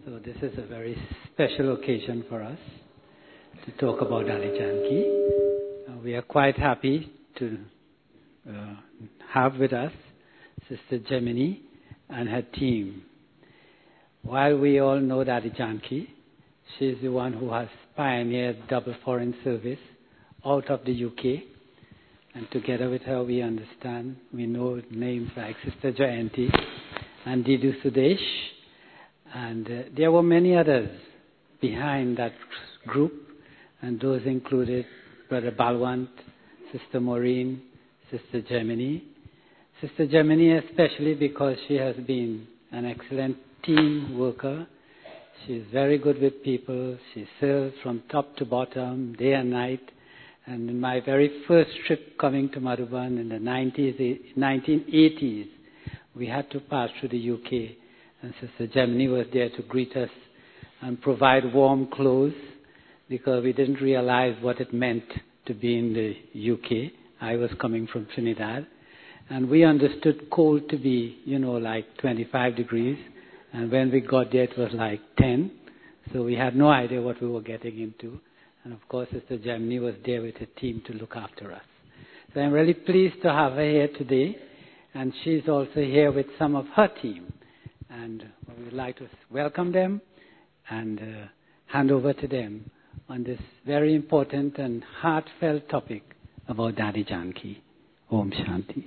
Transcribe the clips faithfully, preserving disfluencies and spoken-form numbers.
So this is a very special occasion for us to talk about Daddy Janki. Uh, we are quite happy to uh, have with us Sister Gemini and her team. While we all know Daddy Janki, she is the one who has pioneered double foreign service out of the U K. And together with her, we understand, we know names like Sister Jayanti and Didu Sudesh. And uh, there were many others behind that group, and those included Brother Balwant, Sister Maureen, Sister Gemini. Sister Gemini especially because she has been an excellent team worker. She's very good with people. She serves from top to bottom, day and night. And in my very first trip coming to Madhuban in the nineteen eighties, we had to pass through the U K. And Sister Gemini was there to greet us and provide warm clothes because we didn't realize what it meant to be in the U K. I was coming from Trinidad. And we understood cold to be, you know, like twenty-five degrees. And when we got there, it was like ten. So we had no idea what we were getting into. And of course, Sister Gemini was there with her team to look after us. So I'm really pleased to have her here today. And she's also here with some of her team. And we would like to welcome them and uh, hand over to them on this very important and heartfelt topic about Daddy Janki. Om Shanti.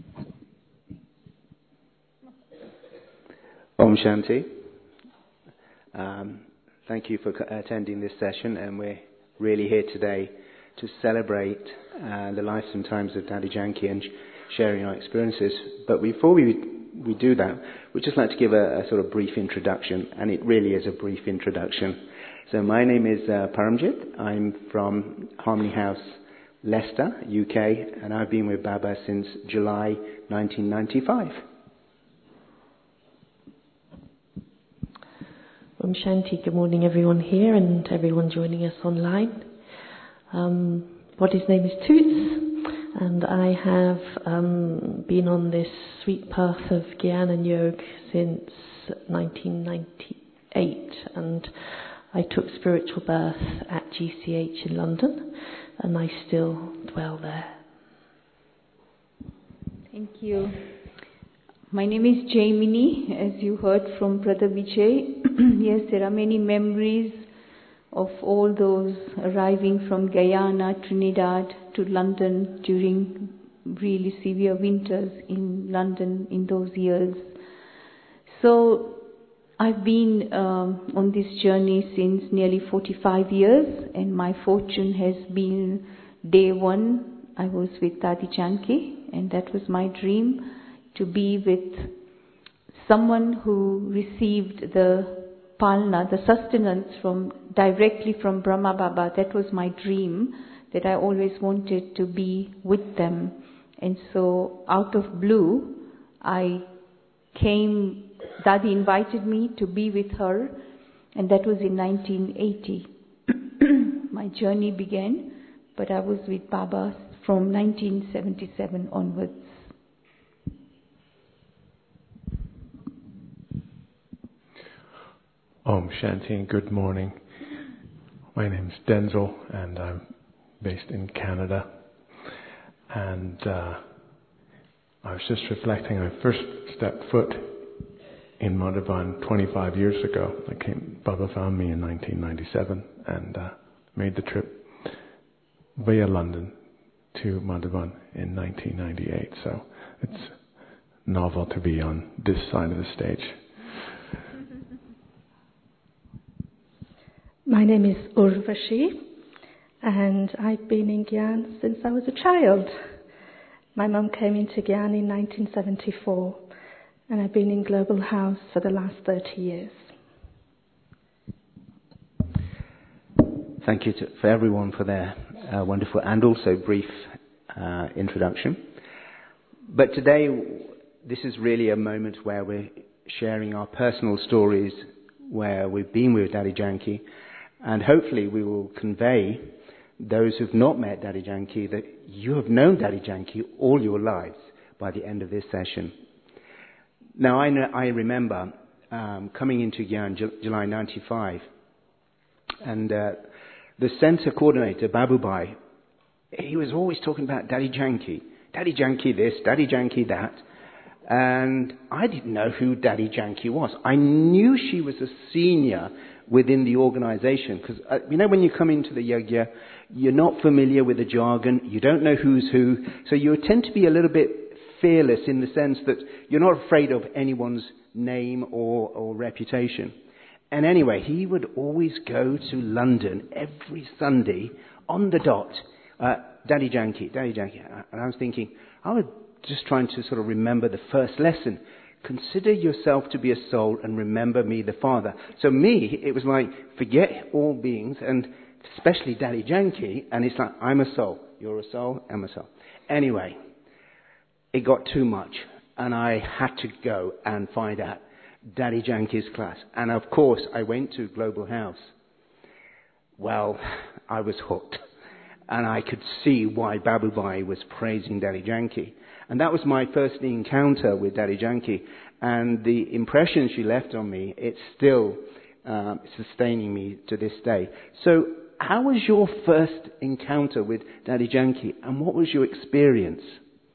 Om Shanti. Um, thank you for attending this session, and we're really here today to celebrate uh, the lives and times of Daddy Janki and sh- sharing our experiences. But before we we do that, we'd just like to give a, a sort of brief introduction, and it really is a brief introduction. So my name is uh, Paramjit. I'm from Harmony House, Leicester, U K, and I've been with Baba since July nineteen ninety-five. Om Shanti, good morning everyone here and everyone joining us online. Um, body's name is Toots, and I have um, been on this sweet path of Gyan and Yoga since nineteen ninety-eight, and I took spiritual birth at G C H in London, and I still dwell there. Thank you. My name is Jaimini, as you heard from Brother Vijay. Yes, there are many memories of all those arriving from Guyana, Trinidad to London during really severe winters in London in those years. So I've been um, on this journey since nearly forty-five years, and my fortune has been day one I was with Daddy Janki, and that was my dream, to be with someone who received the palna, the sustenance from directly from Brahma Baba. That was my dream, that I always wanted to be with them. And so out of blue, I came, Daddy invited me to be with her, and that was in nineteen eighty. My journey began, but I was with Baba from nineteen seventy-seven onwards. Om Shanti and good morning. My name is Denzel and I'm based in Canada. And uh, I was just reflecting, I first stepped foot in Madhuban twenty-five years ago. I came, Baba found me in nineteen ninety-seven and uh, made the trip via London to Madhuban in nineteen ninety-eight. So it's novel to be on this side of the stage. My name is Urvashi, and I've been in Gyan since I was a child. My mum came into Gyan in nineteen seventy-four, and I've been in Global House for the last thirty years. Thank you to, for everyone for their uh, wonderful and also brief uh, introduction. But today, this is really a moment where we're sharing our personal stories, where we've been with Daddy Janki, and hopefully we will convey those who've not met Daddy Janki that you have known Daddy Janki all your lives by the end of this session. Now, I, know, I remember um, coming into Gyan, Ju- July ninety-five. And uh, the centre coordinator, Babubai, he was always talking about Daddy Janki. Daddy Janki this, Daddy Janki that. And I didn't know who Daddy Janki was. I knew she was a senior within the organisation. Because, uh, you know, when you come into the yagya, you're not familiar with the jargon. You don't know who's who. So you tend to be a little bit fearless in the sense that you're not afraid of anyone's name or, or reputation. And anyway, he would always go to London every Sunday on the dot. Uh, Daddy Janki, Daddy Janki. And I was thinking, I was just trying to sort of remember the first lesson. Consider yourself to be a soul and remember me, the Father. So me, it was like, forget all beings, and especially Daddy Janki, and it's like, I'm a soul. You're a soul, I'm a soul. Anyway, it got too much, and I had to go and find out Daddy Janki's class. And of course, I went to Global House. Well, I was hooked. And I could see why Babubai was praising Daddy Janki. And that was my first encounter with Daddy Janki. And the impression she left on me, it's still um, sustaining me to this day. So how was your first encounter with Daddy Janki? And what was your experience?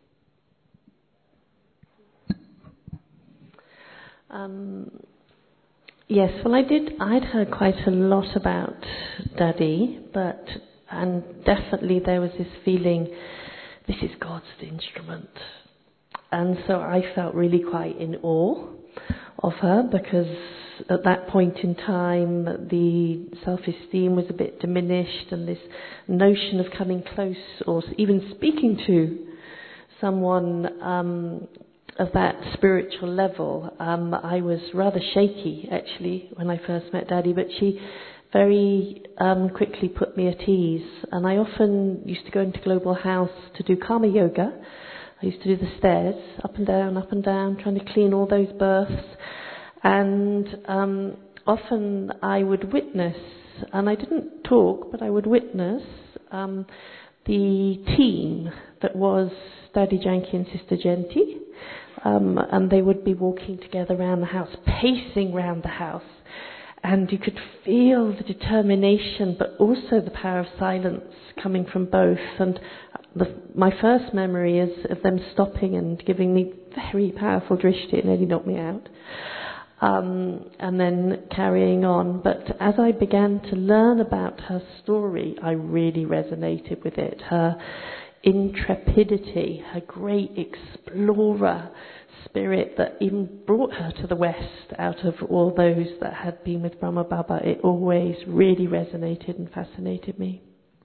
Um, yes, well, I did. I'd heard quite a lot about Daddy, but and definitely there was this feeling, this is God's instrument, and so I felt really quite in awe of her, because at that point in time the self-esteem was a bit diminished, and this notion of coming close or even speaking to someone um, of that spiritual level, um, I was rather shaky actually when I first met Daddy, but she very um, quickly put me at ease. And I often used to go into Global House to do Karma Yoga. I used to do the stairs, up and down, up and down, trying to clean all those births. And um, often I would witness, and I didn't talk, but I would witness um, the team that was Daddy Janki and Sister Genti. Um, and they would be walking together around the house, pacing around the house. And you could feel the determination, but also the power of silence coming from both. And the, my first memory is of them stopping and giving me very powerful drishti. It nearly knocked me out. Um, and then carrying on. But as I began to learn about her story, I really resonated with it. Her intrepidity, her great explorer spirit that even brought her to the West out of all those that had been with Brahma Baba, it always really resonated and fascinated me.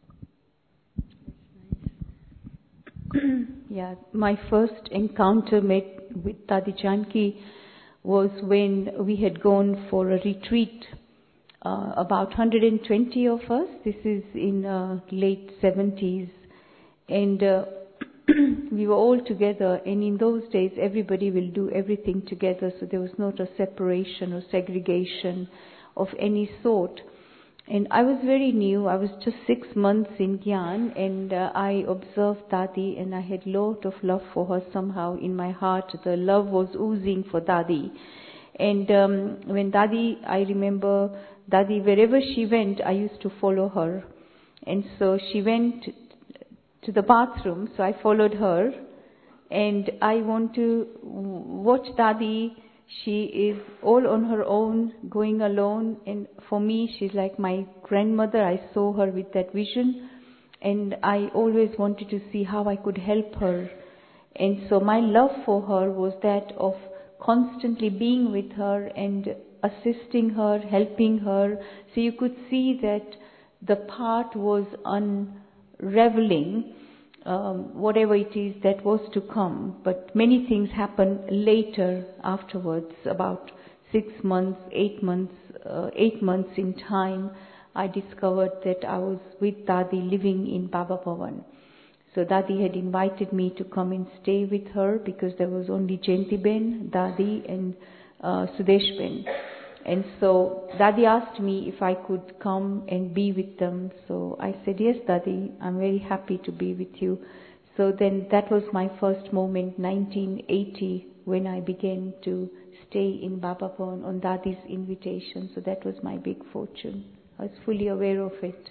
Yeah, my first encounter met with Daddy Janki was when we had gone for a retreat, uh, about one hundred twenty of us. This is in uh, late seventies. And uh, we were all together, and in those days everybody will do everything together, so there was not a separation or segregation of any sort. And I was very new, I was just six months in Gyan, and uh, I observed Dadi, and I had a lot of love for her somehow in my heart. The love was oozing for Dadi. And um, when Dadi, I remember Dadi, wherever she went, I used to follow her. And so she went to the bathroom, so I followed her, and I want to watch Dadi. She is all on her own, going alone, and for me she's like my grandmother. I saw her with that vision, and I always wanted to see how I could help her. And so my love for her was that of constantly being with her and assisting her, helping her. So you could see that the path was unraveling, um, whatever it is that was to come. But many things happened later, afterwards, about six months, eight months, uh, eight months in time. I discovered that I was with Dadi living in Baba Bhavan. So Dadi had invited me to come and stay with her because there was only Jentiben, Dadi and uh, Sudeshben. And so Dadi asked me if I could come and be with them. So I said, yes, Dadi, I'm very happy to be with you. So then that was my first moment, nineteen eighty, when I began to stay in Baba Bhavan on Dadi's invitation. So that was my big fortune. I was fully aware of it.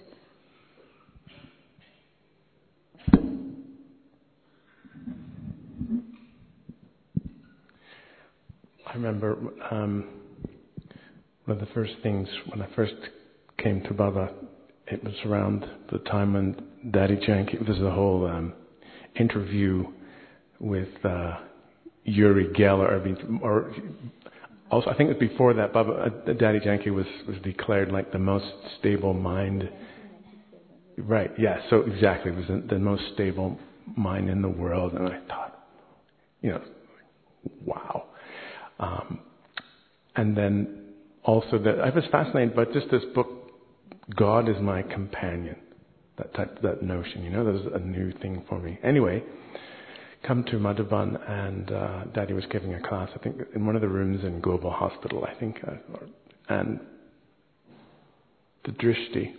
I remember um, one of the first things when I first came to Baba, it was around the time when Daddy Janki, it was the whole um, interview with uh, Uri Geller, or, or also I think it was before that, Baba, uh, Daddy Janki was, was declared like the most stable mind. Right, yeah, so exactly, it was the, the most stable mind in the world, and I thought, you know, wow. Um, and then also that I was fascinated by just this book, God is My Companion. That type, that notion, you know, that was a new thing for me. Anyway, come to Madhavan, and uh, Daddy was giving a class, I think, in one of the rooms in Global Hospital, I think, uh, and the drishti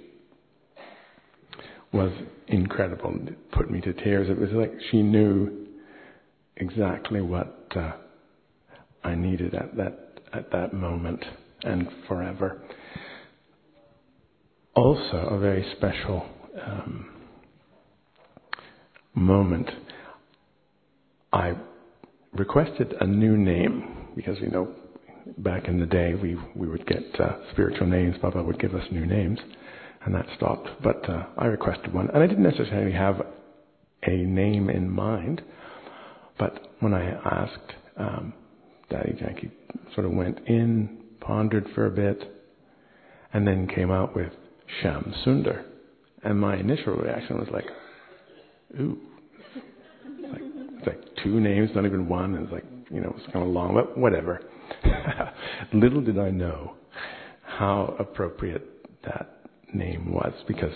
was incredible. It put me to tears. It was like she knew exactly what uh, I needed at that at that moment and forever. Also, a very special um, moment. I requested a new name because, you know, back in the day we we would get uh, spiritual names. Baba would give us new names, and that stopped. But uh, I requested one, and I didn't necessarily have a name in mind. But when I asked, um, Daddy Janki sort of went in, pondered for a bit, and then came out with Sham Sundar. And my initial reaction was like, ooh. It's like, it's like two names, not even one. And it's like, you know, it's kind of long, but whatever. Little did I know how appropriate that name was, because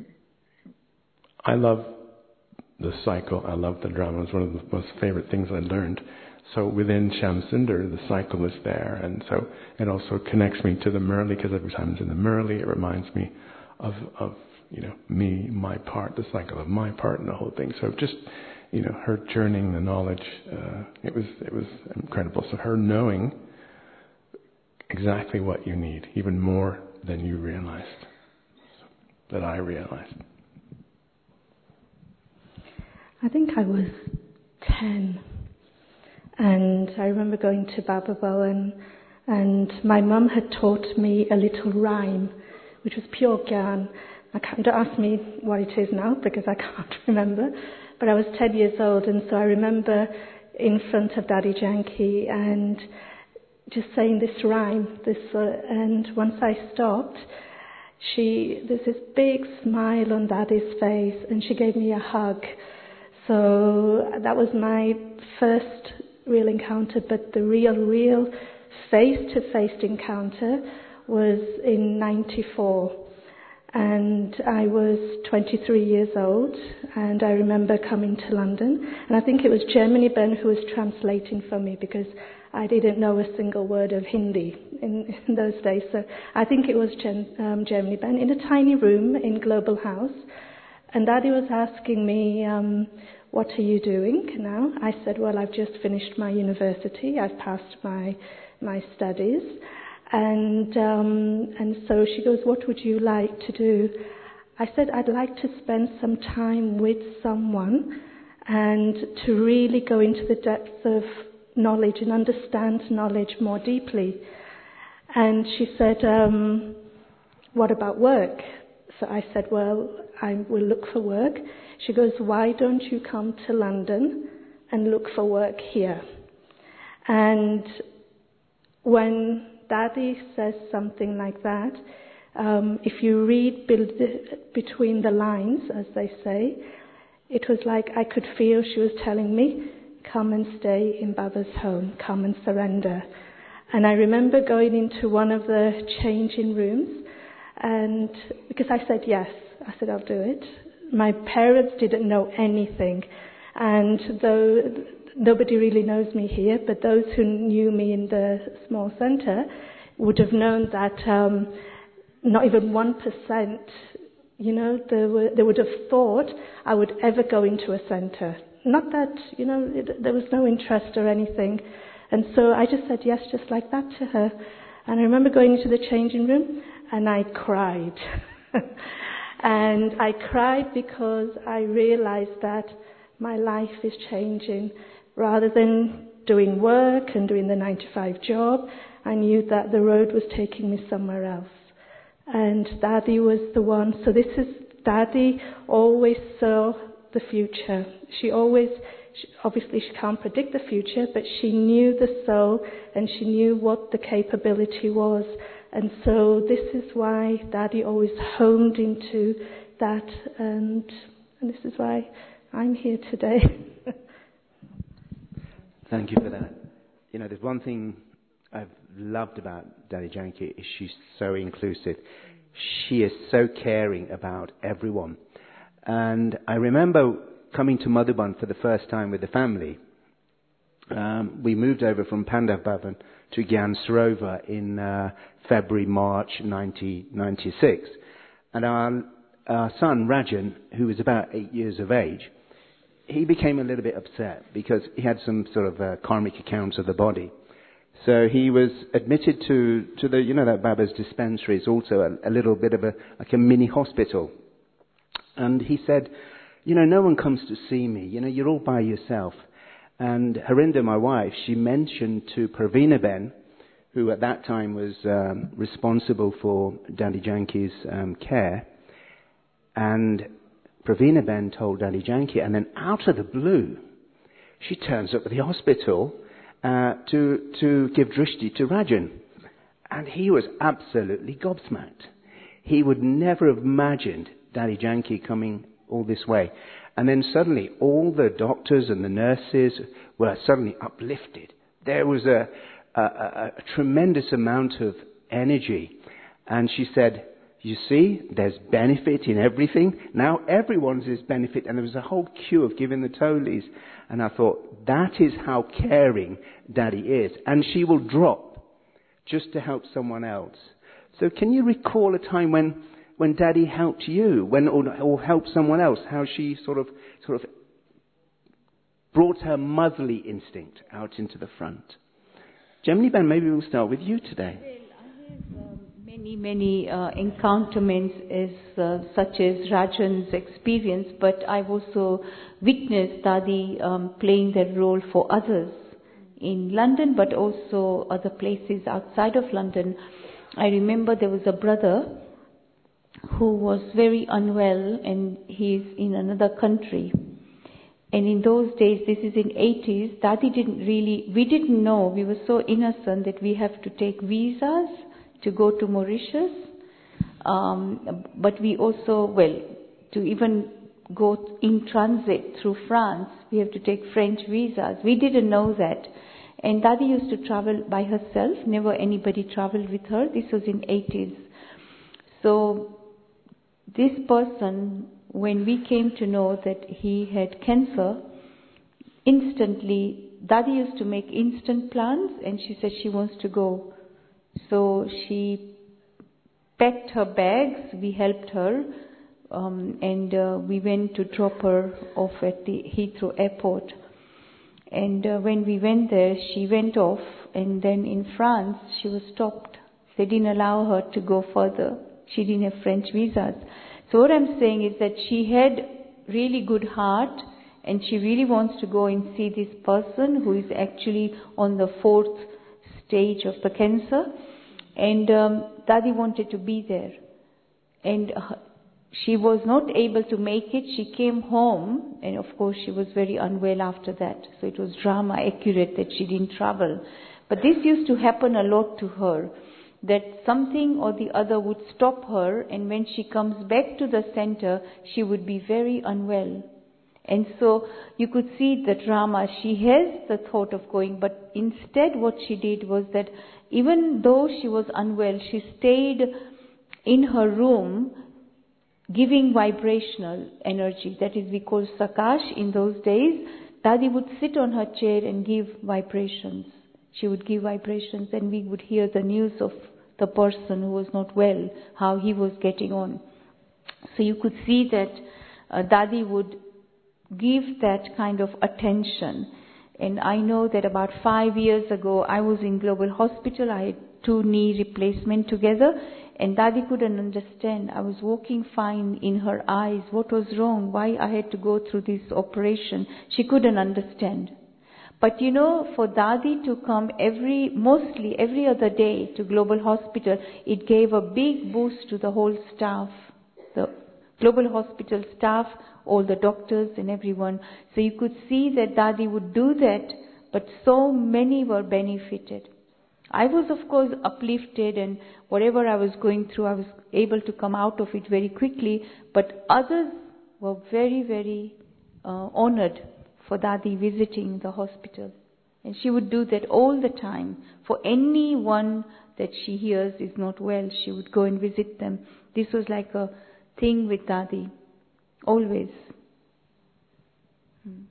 I love the cycle, I love the drama. It was one of the most favorite things I learned. So within Sham Sundar, the cycle is there, and so it also connects me to the Murli, because every time it's in the Murli, it reminds me of, of you know, me, my part, the cycle of my part in the whole thing. So just, you know, her churning the knowledge, uh, it was it was incredible. So her knowing exactly what you need, even more than you realized, that I realized. I think I was ten. And I remember going to Baba Bhavan, and my mum had taught me a little rhyme, which was pure Gyan. I can't, don't ask me what it is now, because I can't remember. But I was ten years old, and so I remember in front of Daddy Janki and just saying this rhyme. This, uh, and once I stopped, she there's this big smile on Daddy's face, and she gave me a hug. So that was my first real encounter, but the real, real face-to-face encounter was in ninety-four. And I was twenty-three years old, and I remember coming to London, and I think it was Germany Ben who was translating for me, because I didn't know a single word of Hindi in, in those days. So I think it was Gen, um, Germany Ben in a tiny room in Global House, and Daddy was asking me, um, what are you doing now? I said, well, I've just finished my university. I've passed my my studies. And um, and so she goes, what would you like to do? I said, I'd like to spend some time with someone and to really go into the depths of knowledge and understand knowledge more deeply. And she said, um, what about work? So I said, well, I will look for work. She goes, why don't you come to London and look for work here? And when Daddy says something like that, um, if you read between the lines, as they say, it was like I could feel she was telling me, come and stay in Baba's home, come and surrender. And I remember going into one of the changing rooms, and because I said yes, I said I'll do it. My parents didn't know anything, and though nobody really knows me here, but those who knew me in the small centre would have known that um, not even one percent, you know, they, were, they would have thought I would ever go into a centre. Not that, you know, it, there was no interest or anything, And so I just said yes, just like that to her. And I remember going into the changing room and I cried. And I cried because I realized that my life is changing. Rather than doing work and doing the nine to five job, I knew that the road was taking me somewhere else. And Daddy was the one. So this is, Daddy always saw the future. She always, she, obviously she can't predict the future, but she knew the soul and she knew what the capability was. And so this is why Daddy always homed into that, and, and this is why I'm here today. Thank you for that. You know, there's one thing I've loved about Daddy Janki is she's so inclusive. She is so caring about everyone. And I remember coming to Madhuban for the first time with the family. Um, we moved over from Pandav Bhavan to Gyan Sarovar in uh, February, March nineteen ninety-six. And our, our son, Rajan, who was about eight years of age, he became a little bit upset because he had some sort of uh, karmic accounts of the body. So he was admitted to, to the, you know, that Baba's dispensary is also a, a little bit of a, like a mini hospital. And he said, you know, no one comes to see me. You know, you're all by yourself. And Harinda, my wife, she mentioned to Pravina Ben, who at that time was um, responsible for Daddy Janki's um, care. And Pravina Ben told Daddy Janki, and then out of the blue, she turns up at the hospital uh, to to give drishti to Rajan. And he was absolutely gobsmacked. He would never have imagined Daddy Janki coming all this way. And then suddenly all the doctors and the nurses were suddenly uplifted. There was a, a, a, a tremendous amount of energy. And she said, you see, there's benefit in everything. Now everyone's is benefit. And there was a whole queue of giving the tolis. And I thought, that is how caring Daddy is. And she will drop just to help someone else. So can you recall a time when, when Daddy helped you, when or, or helped someone else, how she sort of sort of brought her motherly instinct out into the front? Gemini Ben, maybe we'll start with you today. Well, I have um, many, many uh, encounterments as, uh, such as Rajan's experience, but I've also witnessed Dadi um, playing that role for others in London, but also other places outside of London. I remember there was a brother who was very unwell and he's in another country. And in those days, this is in eighties, Dadi didn't really, we didn't know, we were so innocent that we have to take visas to go to Mauritius. Um, but we also, well, to even go in transit through France, we have to take French visas. We didn't know that. And Dadi used to travel by herself, never anybody traveled with her. This was in eighties. So this person, when we came to know that he had cancer, instantly, Dadi used to make instant plans and she said she wants to go. So she packed her bags, we helped her, um, and uh, we went to drop her off at the Heathrow airport. And uh, when we went there, she went off, and then in France, she was stopped. They didn't allow her to go further. She didn't have French visas. So what I'm saying is that she had really good heart, and she really wants to go and see this person who is actually on the fourth stage of the cancer. And um, Dadi wanted to be there. And uh, she was not able to make it. She came home, and of course she was very unwell after that. So it was drama accurate that she didn't travel. But this used to happen a lot to her, that something or the other would stop her, and when she comes back to the center, she would be very unwell. And so you could see the drama. She has the thought of going, but instead what she did was that even though she was unwell, she stayed in her room giving vibrational energy. That is, we call Sakash in those days. Dadi would sit on her chair and give vibrations. She would give vibrations, and we would hear the news of the person who was not well, how he was getting on. So you could see that uh, Dadi would give that kind of attention. And I know that about five years ago, I was in Global Hospital. I had two knee replacement together. And Dadi couldn't understand. I was walking fine in her eyes. What was wrong? Why I had to go through this operation? She couldn't understand. But you know, for Dadi to come every, mostly every other day to Global Hospital, it gave a big boost to the whole staff. The Global Hospital staff, all the doctors and everyone. So you could see that Dadi would do that, but so many were benefited. I was, of course, uplifted, and whatever I was going through, I was able to come out of it very quickly. But others were very, very uh, honored for Dadi visiting the hospital. And she would do that all the time. For anyone that she hears is not well, she would go and visit them. This was like a thing with Dadi, always. Hmm.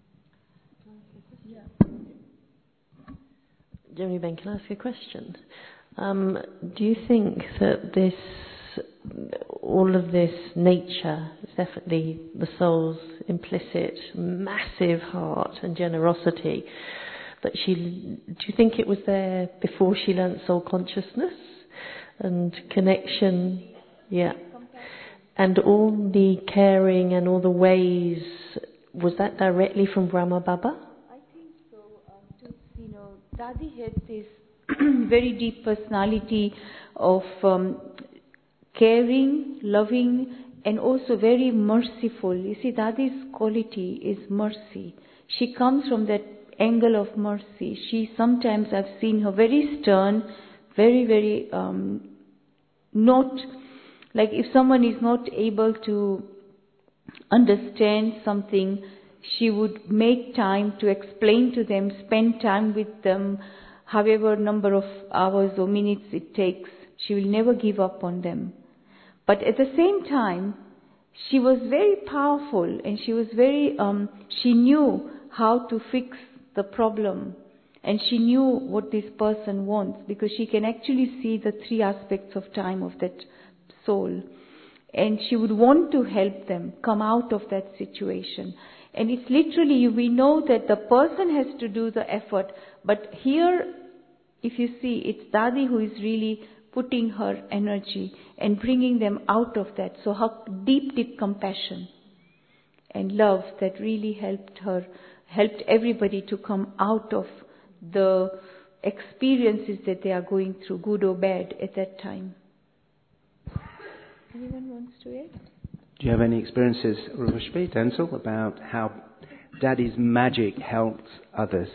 Jeremy Ben, can I ask you a question? Um, do you think that this, all of this nature, is definitely the soul's implicit, massive heart and generosity, that she, do you think it was there before she learnt soul consciousness and connection? Yeah. And all the caring and all the ways, was that directly from Brahma Baba? Dadi had this very deep personality of um, caring, loving, and also very merciful. You see, Dadi's quality is mercy. She comes from that angle of mercy. She sometimes, I've seen her very stern, very, very um, not, like if someone is not able to understand something, she would make time to explain to them, spend time with them, however number of hours or minutes it takes. She will never give up on them. But at the same time, she was very powerful, and she was very, um, she knew how to fix the problem. And she knew what this person wants, because she can actually see the three aspects of time of that soul. And she would want to help them come out of that situation. And it's literally, we know that the person has to do the effort. But here, if you see, it's Dadi who is really putting her energy and bringing them out of that. So her deep, deep compassion and love that really helped her, helped everybody to come out of the experiences that they are going through, good or bad, at that time. Anyone wants to add? Do you have any experiences, Urvashi, Denzil, about how Dadi's magic helps others?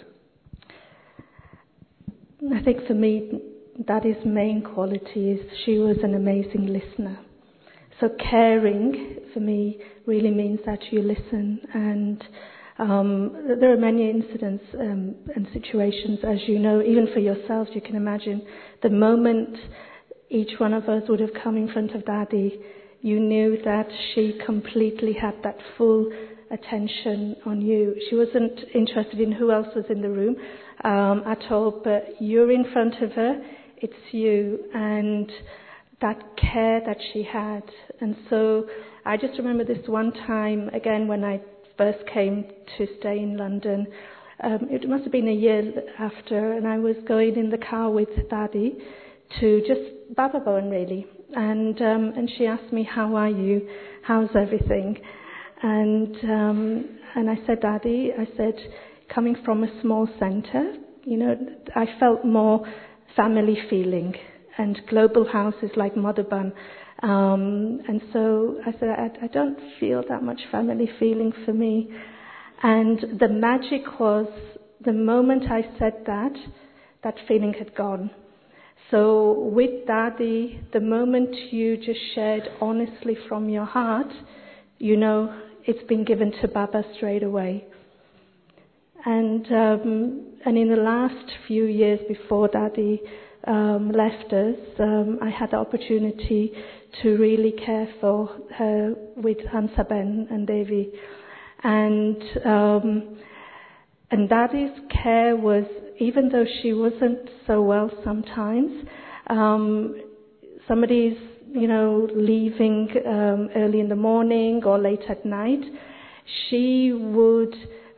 I think for me, Dadi's main quality is she was an amazing listener. So caring, for me, really means that you listen. And um, there are many incidents um, and situations, as you know, even for yourselves, you can imagine, the moment each one of us would have come in front of Dadi, you knew that she completely had that full attention on you. She wasn't interested in who else was in the room um, at all, but you're in front of her, it's you, and that care that she had. And so I just remember this one time, again, when I first came to stay in London. Um, it must have been a year after, and I was going in the car with Dadi to just Baba Bhavan, really. And um, and she asked me, how are you? How's everything? And um, and I said, Dadi, I said, coming from a small centre, you know, I felt more family feeling. And global houses like Madhuban. Um, and so I said, I, I don't feel that much family feeling for me. And the magic was, the moment I said that, that feeling had gone. So with Dadi, the moment you just shared honestly from your heart, you know, it's been given to Baba straight away. And um, and in the last few years before Dadi um, left us, um, I had the opportunity to really care for her with Hansaben and Devi. And um, and Dadi's care was, even though she wasn't so well sometimes, um, somebody's, you know, leaving um, early in the morning or late at night, she would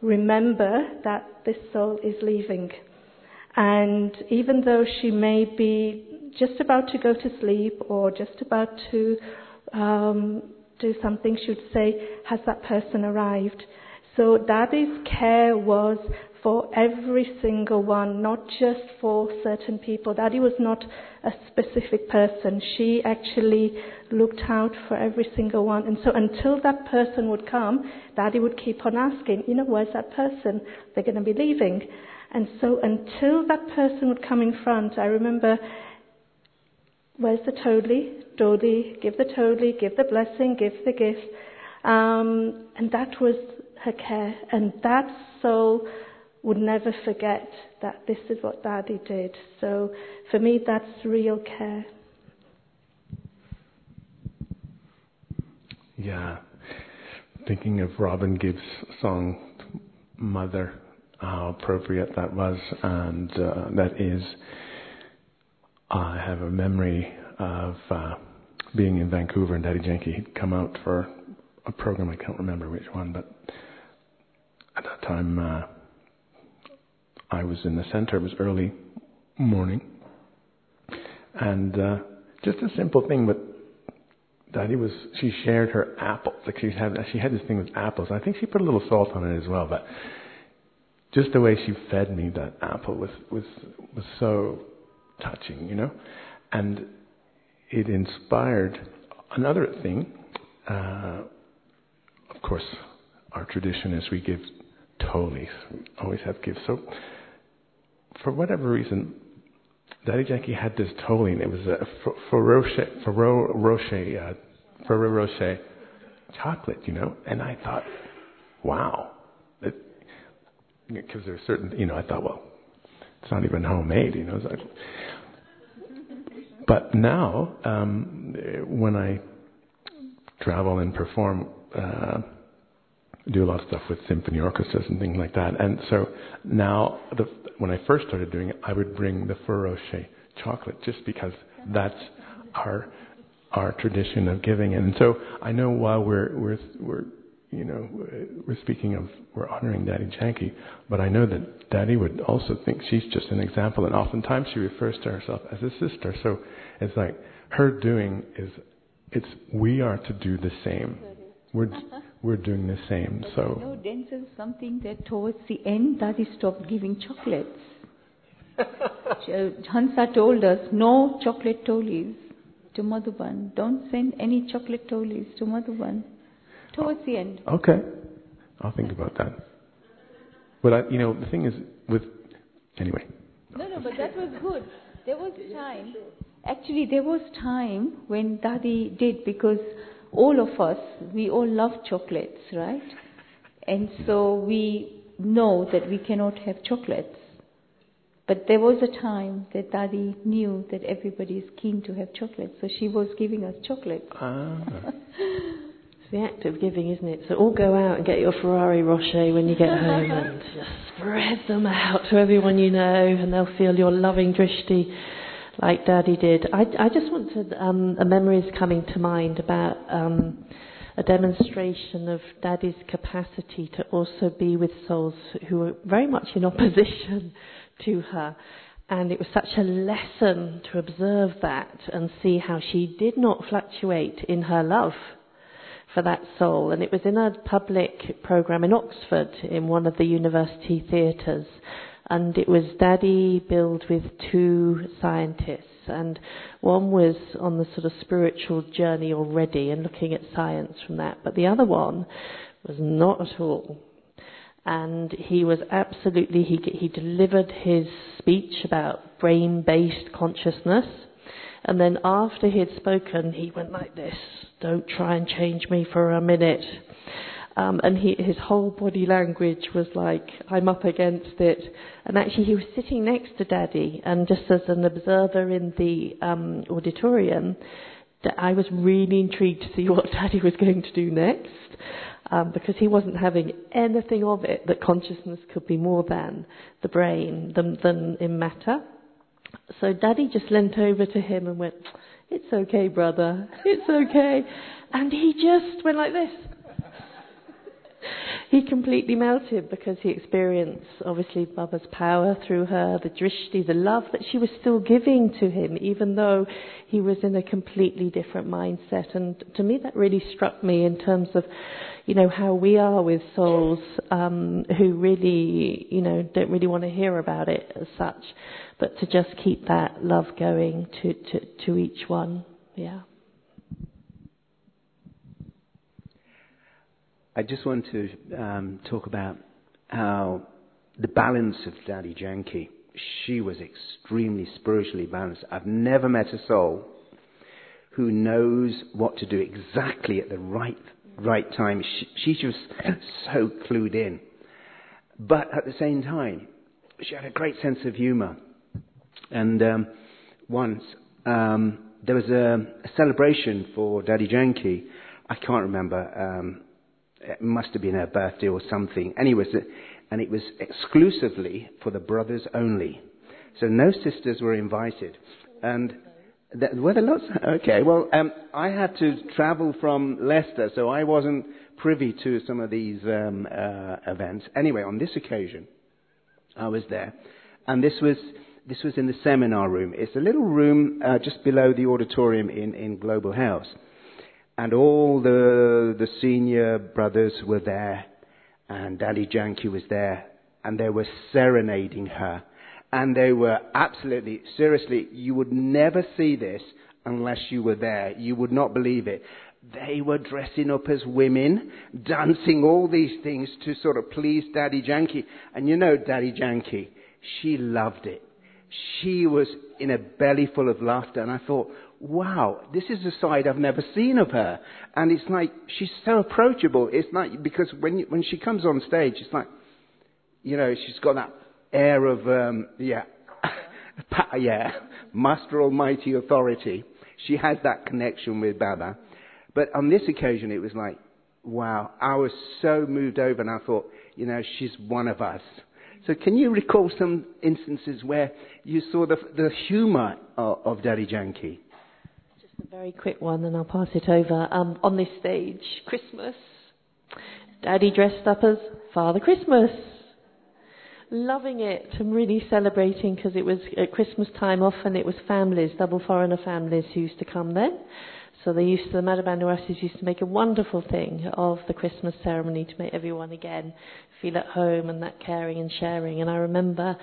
remember that this soul is leaving. And even though she may be just about to go to sleep or just about to um, do something, she would say, has that person arrived? So Daddy's care was for every single one, not just for certain people. Daddy was not a specific person. She actually looked out for every single one. And so until that person would come, Daddy would keep on asking, you know, where's that person? They're going to be leaving. And so until that person would come in front, I remember, where's the Todli? Dodi, give the Todli, give the blessing, give the gift. Um, and that was her care. And that soul would never forget that this is what Daddy did. So for me, that's real care. Yeah. Thinking of Robin Gibbs' song, Mother, how appropriate that was, and uh, that is. I have a memory of uh, being in Vancouver, and Daddy Janky had come out for a program, I can't remember which one, but at that time uh, I was in the center. It was early morning, and uh, just a simple thing, but Daddy was, she shared her apples. Like she had, she had this thing with apples. I think she put a little salt on it as well, but just the way she fed me that apple was, was, was so touching, you know? And it inspired another thing. Uh, of course, our tradition is we give tolis. We always have gifts. So, for whatever reason, Daddy Janky had this toli, and it was a Ferrero Rocher, Ferrero Rocher, uh, Ferrero Rocher chocolate, you know. And I thought, wow, because there's certain, you know, I thought, well, it's not even homemade, you know. It's like, but now, um, when I travel and perform, uh, do a lot of stuff with symphony orchestras and things like that. And so now, the, when I first started doing it, I would bring the Ferrero Rocher chocolate just because that's our our tradition of giving. And so I know while we're we're we're you know we're speaking of we're honoring Daddy Janky, but I know that Daddy would also think she's just an example, and oftentimes she refers to herself as a sister. So it's like her doing is it's we are to do the same. We're we're doing the same. But so you know, Denzel, something that towards the end, Daddy stopped giving chocolates. Hansa told us, no chocolate tolis to Madhuban. Don't send any chocolate tolis to Madhuban. Towards the end. Okay, I'll think about that. But I, you know, the thing is with anyway. No, no, but that was good. There was time. Actually, there was time when Daddy did, because all of us, we all love chocolates, right? And so we know that we cannot have chocolates. But there was a time that Daddy knew that everybody is keen to have chocolates, so she was giving us chocolates. Ah. It's the act of giving, isn't it? So all go out and get your Ferrari Rocher when you get home and just spread them out to everyone you know, and they'll feel your loving drishti like Daddy did. I, I just wanted, um, a memory is coming to mind about um, a demonstration of Daddy's capacity to also be with souls who were very much in opposition to her. And it was such a lesson to observe that and see how she did not fluctuate in her love for that soul. And it was in a public programme in Oxford in one of the university theatres. And it was Daddy billed with two scientists, and one was on the sort of spiritual journey already and looking at science from that, but the other one was not at all. And he was absolutely, he, he delivered his speech about brain-based consciousness, and then after he had spoken, he went like this, don't try and change me for a minute. Um, and he, his whole body language was like, I'm up against it. And actually he was sitting next to Daddy, and just as an observer in the um, auditorium, that I was really intrigued to see what Daddy was going to do next, um, because he wasn't having anything of it, that consciousness could be more than the brain, than, than in matter. So Daddy just leant over to him and went, it's okay, brother, it's okay. And he just went like this. he completely melted because he experienced, obviously, Baba's power through her, the drishti, the love that she was still giving to him, even though he was in a completely different mindset. And to me, that really struck me in terms of, you know, how we are with souls um, who really, you know, don't really want to hear about it as such, but to just keep that love going to, to, to each one. Yeah. I just want to um, talk about how the balance of Daddy Janki. She was extremely spiritually balanced. I've never met a soul who knows what to do exactly at the right right time. She, she was so clued in. But at the same time, she had a great sense of humour. And um, once um, there was a, a celebration for Daddy Janki. I can't remember. Um, It must have been her birthday or something. Anyways, and it was exclusively for the brothers only. So no sisters were invited. And th- were there lots? Okay, well, um, I had to travel from Leicester, so I wasn't privy to some of these um, uh, events. Anyway, on this occasion, I was there. And this was this was in the seminar room. It's a little room uh, just below the auditorium in, in Global House. And all the the senior brothers were there, and Daddy Janki was there, and they were serenading her. And they were absolutely, seriously, you would never see this unless you were there. You would not believe it. They were dressing up as women, dancing all these things to sort of please Daddy Janki. And you know Daddy Janki, she loved it. She was in a belly full of laughter, and I thought, wow, this is a side I've never seen of her. And it's like, she's so approachable. It's like, because when you, when she comes on stage, it's like, you know, she's got that air of, um, yeah, yeah, Master Almighty authority. She has that connection with Baba. But on this occasion, it was like, wow, I was so moved over, and I thought, you know, she's one of us. So can you recall some instances where you saw the, the humour of, of Daddy Janki? A very quick one, and I'll pass it over. Um, on this stage, Christmas, Daddy dressed up as Father Christmas. Loving it and really celebrating, because it was at Christmas time. Often it was families, double foreigner families who used to come then. So they used to, the Madhabanduasis used to make a wonderful thing of the Christmas ceremony to make everyone again feel at home, and that caring and sharing. And I remember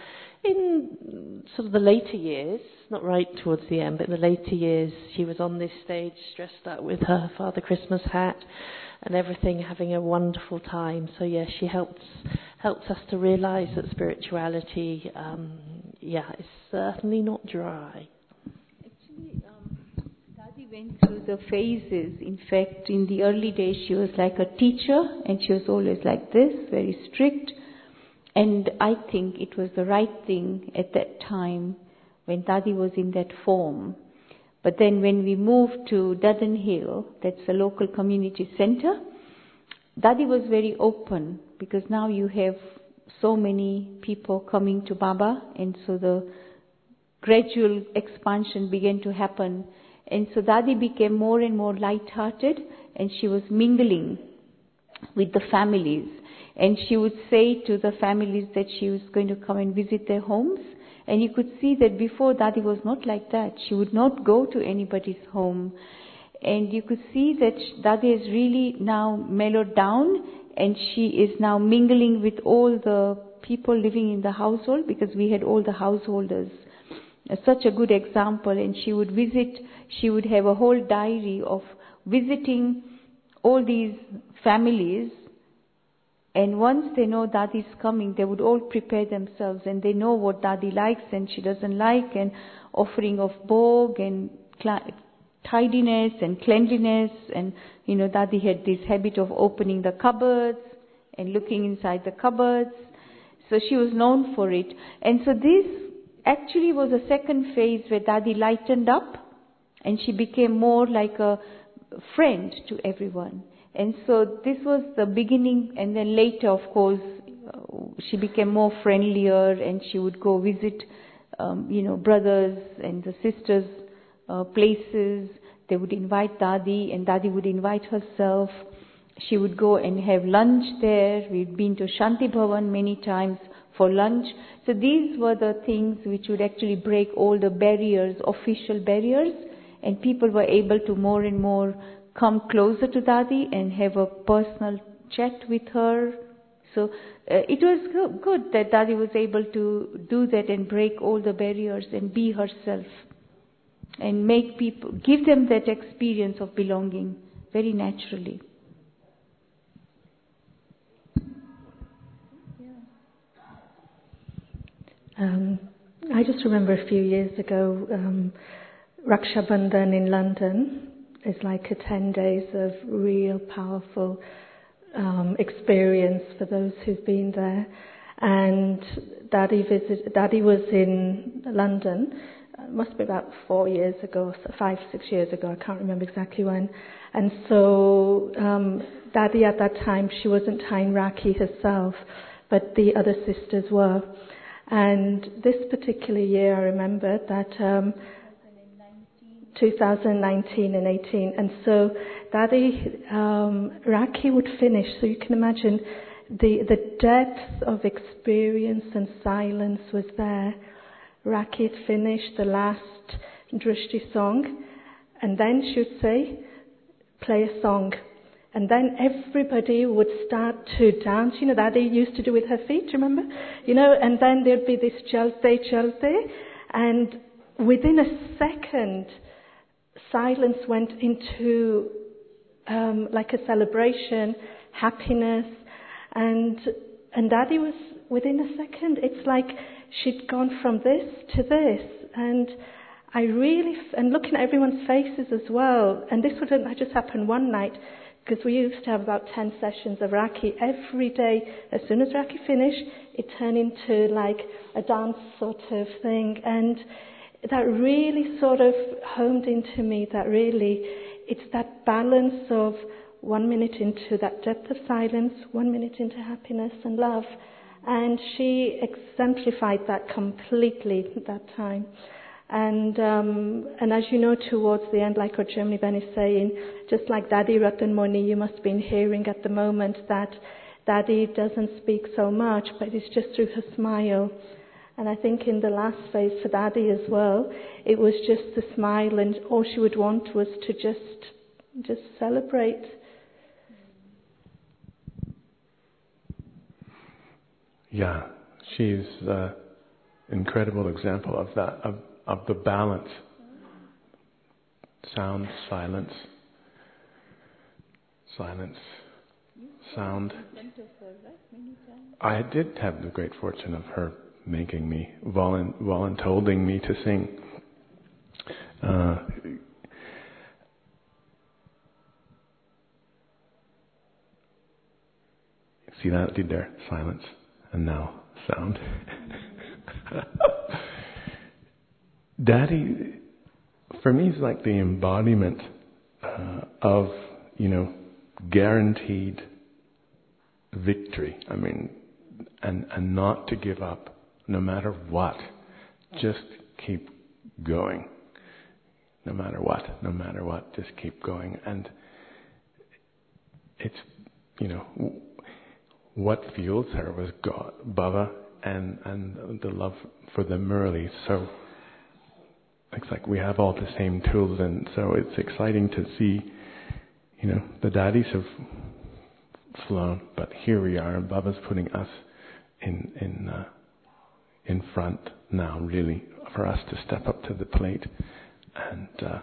in sort of the later years, not right towards the end, but in the later years, she was on this stage dressed up with her Father Christmas hat and everything, having a wonderful time. So yes, she helps helps us to realise that spirituality, um, yeah, is certainly not dry. Actually, um, Dadi went through the phases. In fact, in the early days, she was like a teacher, and she was always like this, very strict. And I think it was the right thing at that time when Dadi was in that form. But then when we moved to Duddon Hill, that's a local community centre, Dadi was very open, because now you have so many people coming to Baba, and so the gradual expansion began to happen. And so Dadi became more and more light-hearted, and she was mingling with the families. And she would say to the families that she was going to come and visit their homes. And you could see that before, Dadi was not like that. She would not go to anybody's home. And you could see that Dadi has really now mellowed down, and she is now mingling with all the people living in the household, because we had all the householders. Uh, such a good example. And she would visit, she would have a whole diary of visiting all these families. And once they know Dadi is coming, they would all prepare themselves, and they know what Dadi likes and she doesn't like, and offering of bhog and cl- tidiness and cleanliness. And, you know, Dadi had this habit of opening the cupboards and looking inside the cupboards. So she was known for it. And so this actually was a second phase where Dadi lightened up, and she became more like a friend to everyone. And so this was the beginning, and then later, of course, uh, she became more friendlier, and she would go visit, um, you know, brothers and the sisters' uh, places. They would invite Dadi, and Dadi would invite herself. she would go and have lunch there. We'd been to Shanti Bhavan many times for lunch. So these were the things which would actually break all the barriers, official barriers, and people were able to more and more come closer to Dadi and have a personal chat with her. So uh, it was go- good that Dadi was able to do that and break all the barriers and be herself and make people, give them that experience of belonging very naturally. Um, I just remember a few years ago, um, Raksha Bandhan in London is like a ten days of real powerful um, experience for those who've been there. And Daddy visit, Daddy was in London, it must be about four years ago, five, six years ago, I can't remember exactly when. And so um, Daddy at that time, she wasn't tying Rakhi herself, but the other sisters were. And this particular year, I remember that um, twenty nineteen and eighteen, and so Daddy um, Rakhi would finish. So you can imagine the the depth of experience and silence was there. Rakhi had finished the last Drishti song, and then she would say, "Play a song." And then everybody would start to dance, you know, that they used to do with her feet, remember? You know, and then there'd be this chalte, chalte, and within a second, silence went into um, like a celebration, happiness, and and Daddy was, within a second, it's like she'd gone from this to this, and I really, and looking at everyone's faces as well, and this wouldn't just happen one night, because we used to have about ten sessions of Rakhi every day. As soon as Rakhi finished, it turned into like a dance sort of thing. And that really sort of honed into me that really it's that balance of one minute into that depth of silence, one minute into happiness and love. And she exemplified that completely at that time. And um, and as you know, towards the end, like what Germany Ben is saying, just like Daddy Ratan Moni, you must have been hearing at the moment that Daddy doesn't speak so much, but it's just through her smile. And I think in the last phase for Daddy as well, it was just the smile, and all she would want was to just just celebrate. Yeah, she's an incredible example of that, of of the balance. Sound, silence, silence, sound. I did have the great fortune of her making me, voluntolding me to sing. Uh, see that I did there? Silence, and now sound. Daddy, for me, is like the embodiment uh, of, you know, guaranteed victory. I mean, and and not to give up, no matter what. Just keep going. No matter what, no matter what, just keep going. And it's, you know, what fuels her was God, Baba, and and the love for the Murli. So it's like we have all the same tools, and so it's exciting to see, you know, the daddies have flown, but here we are, and Baba's putting us in in uh, in front now, really, for us to step up to the plate, and uh,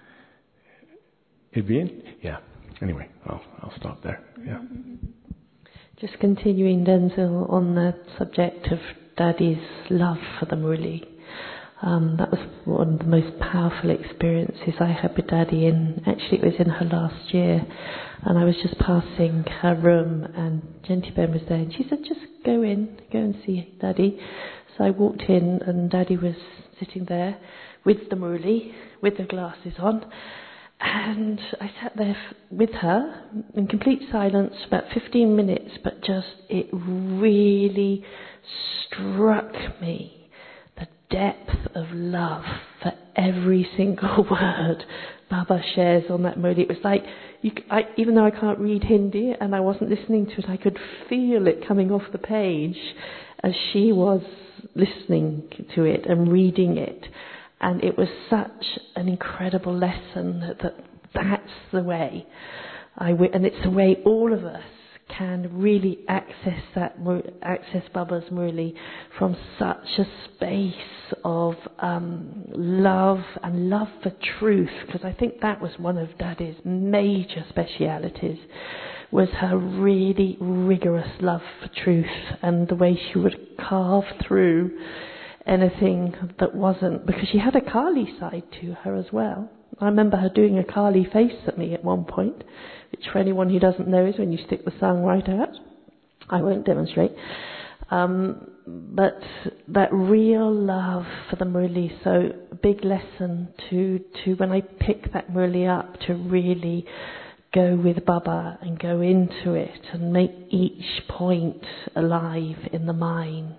it'd be in, yeah. Anyway, I'll I'll stop there. Yeah. Just continuing, Denzel, on the subject of Daddy's love for the Murli. Um, that was one of the most powerful experiences I had with Daddy in, actually it was in her last year, and I was just passing her room and Genti Ben was there, and she said, just go in, go and see Daddy. So I walked in and Daddy was sitting there with the Murli, with the glasses on, and I sat there f- with her in complete silence for about fifteen minutes, but just, it really struck me the depth of love for every single word Baba shares on that Murli, it was like, you, I, even though I can't read Hindi and I wasn't listening to it, I could feel it coming off the page as she was listening to it and reading it. And it was such an incredible lesson that, that that's the way. I w- and it's the way all of us can really access that, access Baba's Murli from such a space of um, love and love for truth, because I think that was one of Daddy's major specialities, was her really rigorous love for truth and the way she would carve through anything that wasn't, because she had a Kali side to her as well. I remember her doing a Kali face at me at one point, which for anyone who doesn't know is when you stick the song right out. I won't demonstrate. Um, but that real love for the Murli, so a big lesson to, to when I pick that Murli up, to really go with Baba and go into it and make each point alive in the mind.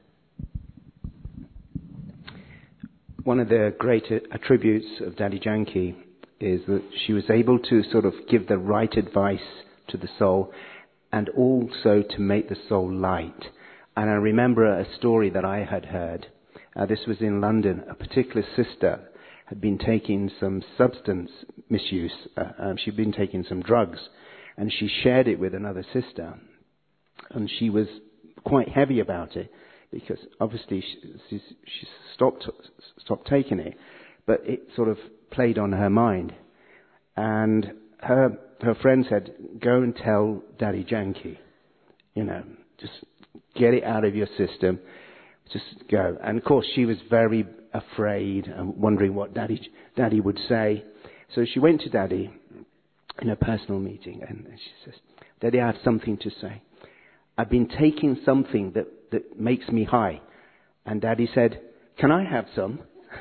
One of the great attributes of Daddy Janki is that she was able to sort of give the right advice to the soul and also to make the soul light. And I remember a story that I had heard. Uh, this was in London. A particular sister had been taking some substance misuse. Uh, um, she'd been taking some drugs, and she shared it with another sister. And she was quite heavy about it, because obviously she, she, she stopped stopped taking it, but it sort of played on her mind. And her her friend said, "Go and tell Daddy Janki, you know, just get it out of your system, just go." And of course, she was very afraid and wondering what Daddy Daddy would say. So she went to Daddy in a personal meeting, and she says, "Daddy, I have something to say. I've been taking something that that makes me high." And Daddy said, "Can I have some?"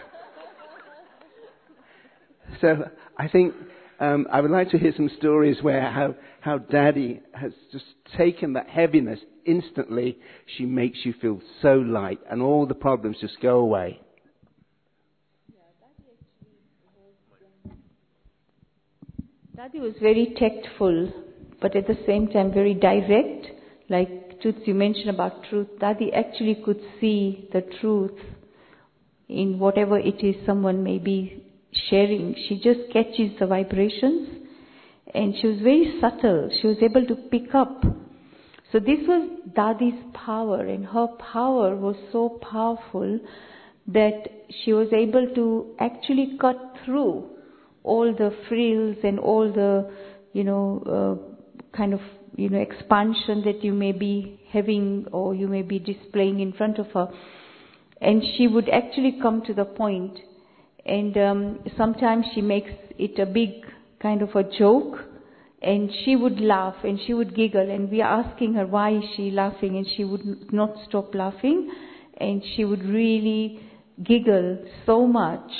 So I think um, I would like to hear some stories where how, how Daddy has just taken that heaviness instantly. She makes you feel so light, and all the problems just go away. Daddy was very tactful, but at the same time very direct. Like Toots, you mentioned about truth. Daddy actually could see the truth in whatever it is someone may be sharing. She just catches the vibrations, and she was very subtle. She was able to pick up. So this was Dadi's power, and her power was so powerful that she was able to actually cut through all the frills and all the, you know, uh, kind of, you know, expansion that you may be having or you may be displaying in front of her. And she would actually come to the point. And um, sometimes she makes it a big kind of a joke, and she would laugh and she would giggle, and we are asking her why is she laughing, and she would not stop laughing, and she would really giggle so much.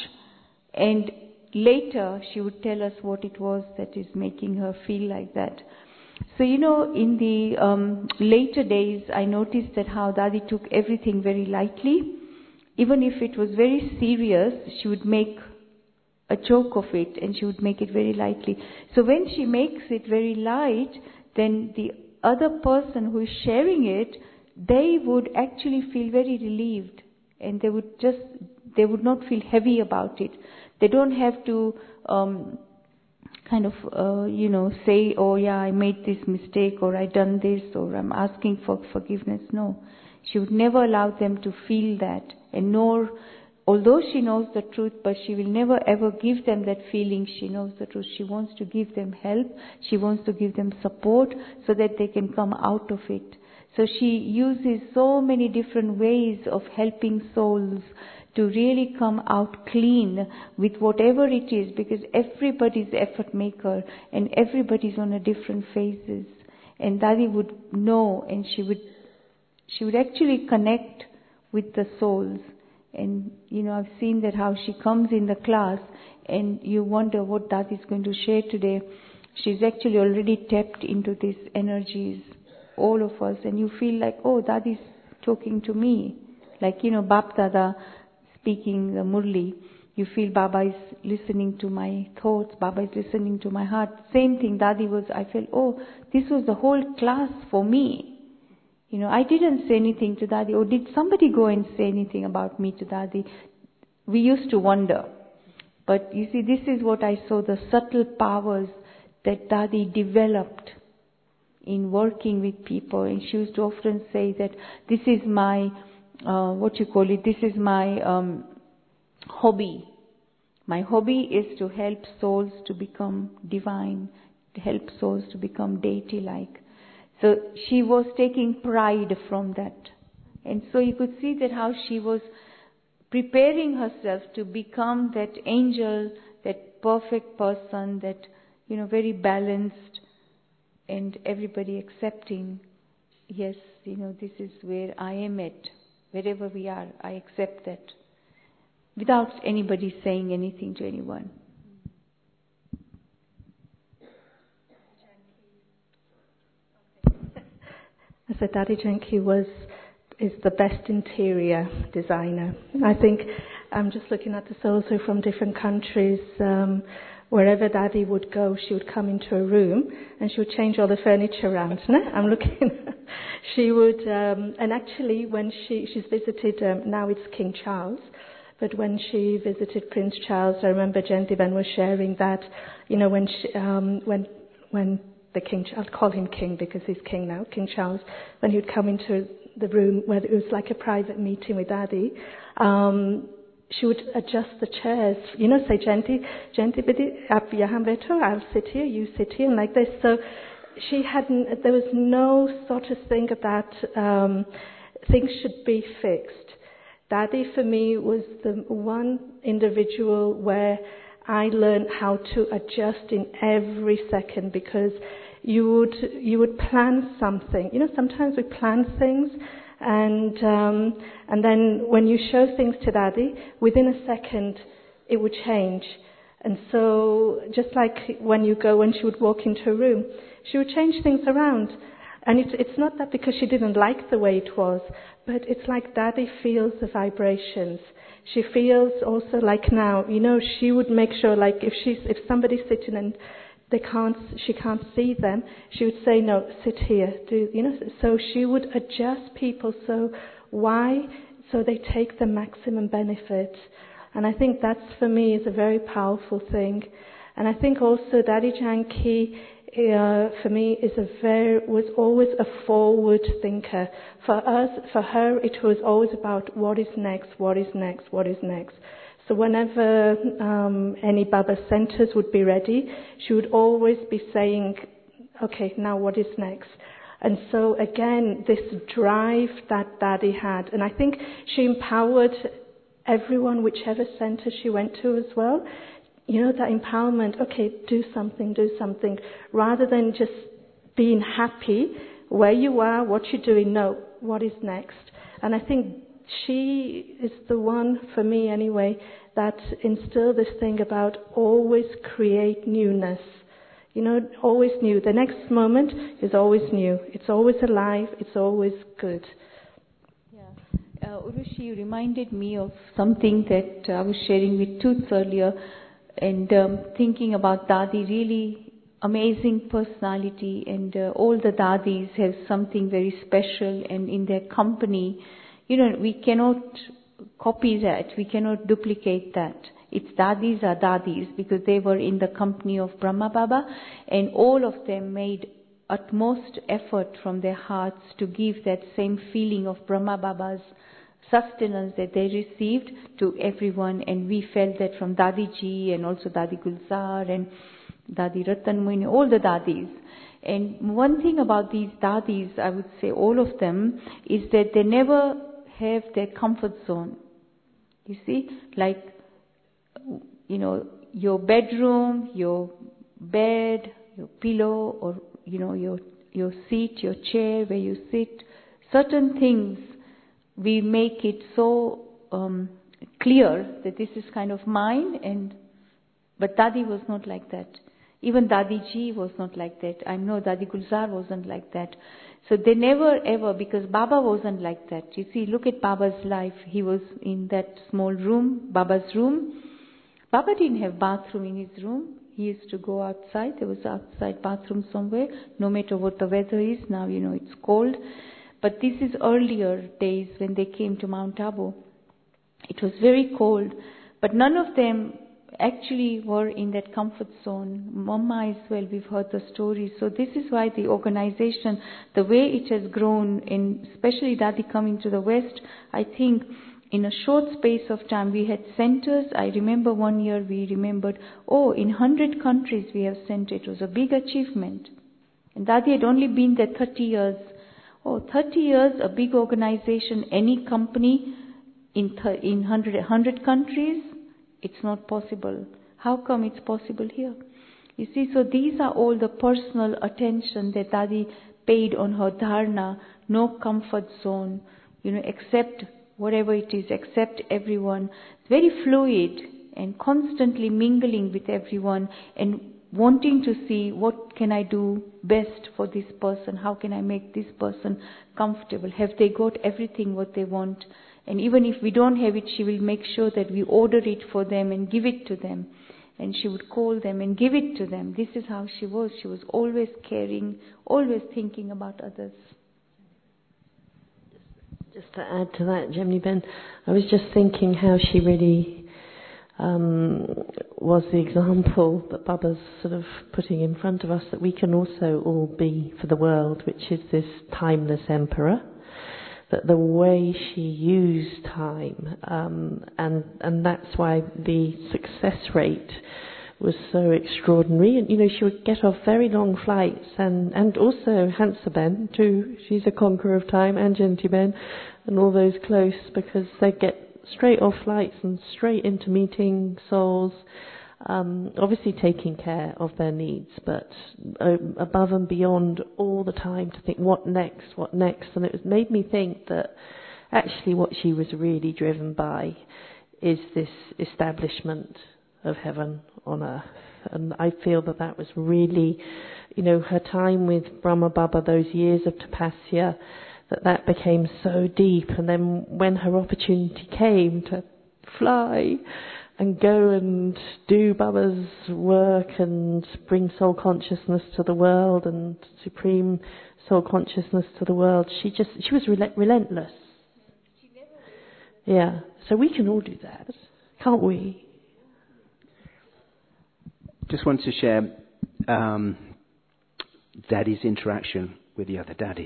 And later she would tell us what it was that is making her feel like that. So, you know, in the um, later days, I noticed that how Dadi took everything very lightly. Even if it was very serious, she would make a joke of it, and she would make it very lightly. So when she makes it very light, then the other person who is sharing it, they would actually feel very relieved, and they would just, they would not feel heavy about it. They don't have to um, kind of, uh, you know, say, oh yeah, I made this mistake, or I done this, or I'm asking for forgiveness. No. She would never allow them to feel that, and nor, although she knows the truth, but she will never ever give them that feeling she knows the truth. She wants to give them help, she wants to give them support so that they can come out of it. So she uses so many different ways of helping souls to really come out clean with whatever it is, because everybody's effort maker and everybody's on a different phases. And Dadi would know, and she would She would actually connect with the souls. And, you know, I've seen that how she comes in the class and you wonder what Dadi is going to share today. She's actually already tapped into these energies, all of us. And you feel like, oh, Dadi is talking to me. Like, you know, Bap Dada speaking the Murli. you feel Baba is listening to my thoughts, Baba is listening to my heart. Same thing, Dadi was, I felt, oh, this was the whole class for me. You know, I didn't say anything to Dadi, or did somebody go and say anything about me to Dadi? We used to wonder. But you see, this is what I saw, the subtle powers that Dadi developed in working with people. And she used to often say that this is my, uh, what you call it, this is my um, hobby. My hobby is to help souls to become divine, to help souls to become deity-like. So she was taking pride from that. And so you could see that how she was preparing herself to become that angel, that perfect person, that, you know, very balanced, and everybody accepting, yes, you know, this is where I am at. Wherever we are, I accept that. Without anybody saying anything to anyone. I said Dadi Janki was is the best interior designer. I think I'm just looking at the souls who are from different countries. Um, wherever Dadi would go, she would come into a room and she would change all the furniture around. No? I'm looking. She would, um, and actually, when she she's visited, um, now it's King Charles. But when she visited Prince Charles, I remember Jentiben was sharing that, you know, when she, um, when when the King, I'll call him King because he's King now, King Charles, when he would come into the room where it was like a private meeting with Dadi, um, she would adjust the chairs, you know, say, Genti, Genti, aap yahan baitho, I'll sit here, you sit here, and like this. So she hadn't, there was no sort of thing about um, things should be fixed. Dadi for me was the one individual where I learned how to adjust in every second, because you would you would plan something. You know, sometimes we plan things, and um, and then when you show things to Dadi, within a second it would change. And so just like when you go, when she would walk into a room, she would change things around. And it's, it's not that because she didn't like the way it was, but it's like Dadi feels the vibrations. She feels also like now, you know, she would make sure, like if she's if somebody's sitting and they can't, she can't see them, she would say, no, sit here, do you know? So she would adjust people. So why? So they take the maximum benefit. And I think that's for me is a very powerful thing. And I think also Dadi Janki, Uh, for me, is a very was always a forward thinker. For us, for her, it was always about what is next, what is next, what is next. So whenever um, any Baba centers would be ready, she would always be saying, "Okay, now what is next?" And so again, this drive that Dadi had, and I think she empowered everyone, whichever center she went to as well. You know, that empowerment, okay, do something, do something, rather than just being happy where you are, what you're doing, no, what is next? And I think she is the one, for me anyway, that instilled this thing about always create newness. You know, always new. The next moment is always new. It's always alive. It's always good. Yeah. Uh, Urushi, you reminded me of something that I was sharing with Toots earlier. And um, thinking about Dadi, really amazing personality, and uh, all the Dadis have something very special, and in their company, you know, we cannot copy that, we cannot duplicate that. It's Dadis are Dadis because they were in the company of Brahma Baba, and all of them made utmost effort from their hearts to give that same feeling of Brahma Baba's sustenance that they received to everyone. And we felt that from Dadi Ji and also Dadi Gulzar and Dadi Ratan Moini, all the Dadis. And one thing about these Dadis, I would say all of them, is that they never have their comfort zone. You see, like, you know, your bedroom, your bed, your pillow, or, you know, your, your seat, your chair where you sit, certain things we make it so um, clear that this is kind of mine, and but Dadi was not like that. Even Dadi Ji was not like that. I know Dadi Gulzar wasn't like that. So they never ever, because Baba wasn't like that. You see, look at Baba's life. He was in that small room, Baba's room, Baba didn't have bathroom in his room. He used to go outside. There was an outside bathroom somewhere, no matter what the weather is. Now, you know, it's cold. But this is earlier days when they came to Mount Abu. It was very cold. But none of them actually were in that comfort zone. Mama as well, we've heard the stories. So this is why the organization, the way it has grown, in especially Dadi coming to the West, I think in a short space of time we had centers. I remember one year we remembered, oh, in one hundred countries we have centers. It was a big achievement. And Dadi had only been there thirty years. Oh, thirty years, a big organization, any company in, th- in one hundred, one hundred countries, it's not possible. How come it's possible here? You see, so these are all the personal attention that Dadi paid on her dharna. No comfort zone, you know, accept whatever it is, accept everyone. It's very fluid and constantly mingling with everyone and wanting to see what can I do best for this person, how can I make this person comfortable, have they got everything what they want. And even if we don't have it, she will make sure that we order it for them and give it to them. And she would call them and give it to them. This is how she was. She was always caring, always thinking about others. Just to add to that, Jemni Ben, I was just thinking how she really um, was the example that Baba's sort of putting in front of us, that we can also all be for the world, which is this timeless emperor. That the way she used time, um, and and that's why the success rate was so extraordinary. And you know, she would get off very long flights, and and also Hansa Ben too. She's a conqueror of time, and Jenti Ben, and all those close, because they get straight off flights and straight into meeting souls. Um, obviously taking care of their needs, but uh, above and beyond all the time to think what next, what next. And it was made me think that actually what she was really driven by is this establishment of heaven on earth. And I feel that that was really, you know, her time with Brahma Baba, those years of tapasya, that that became so deep. And then when her opportunity came to fly and go and do Baba's work and bring soul consciousness to the world and supreme soul consciousness to the world, she just, she was rel- relentless. Yeah, so we can all do that, can't we? Just want to share um, Daddy's interaction with the other daddies.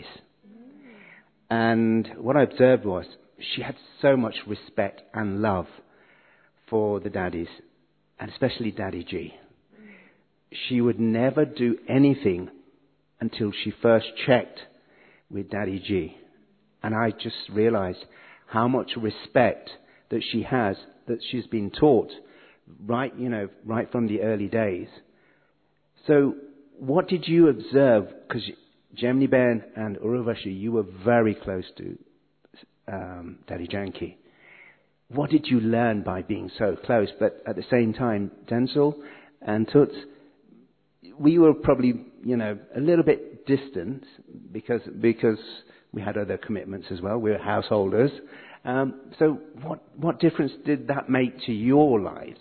And what I observed was she had so much respect and love for the daddies, and especially Daddy G. She would never do anything until she first checked with Daddy G. And I just realized how much respect that she has, that she's been taught right, you know, right from the early days. So what did you observe? Because Jemni Ben and Urvashi, you were very close to um, Daddy Janki. What did you learn by being so close? But at the same time, Denzel and Toots, we were probably, you know, a little bit distant because because we had other commitments as well. We were householders. Um, so what what difference did that make to your lives?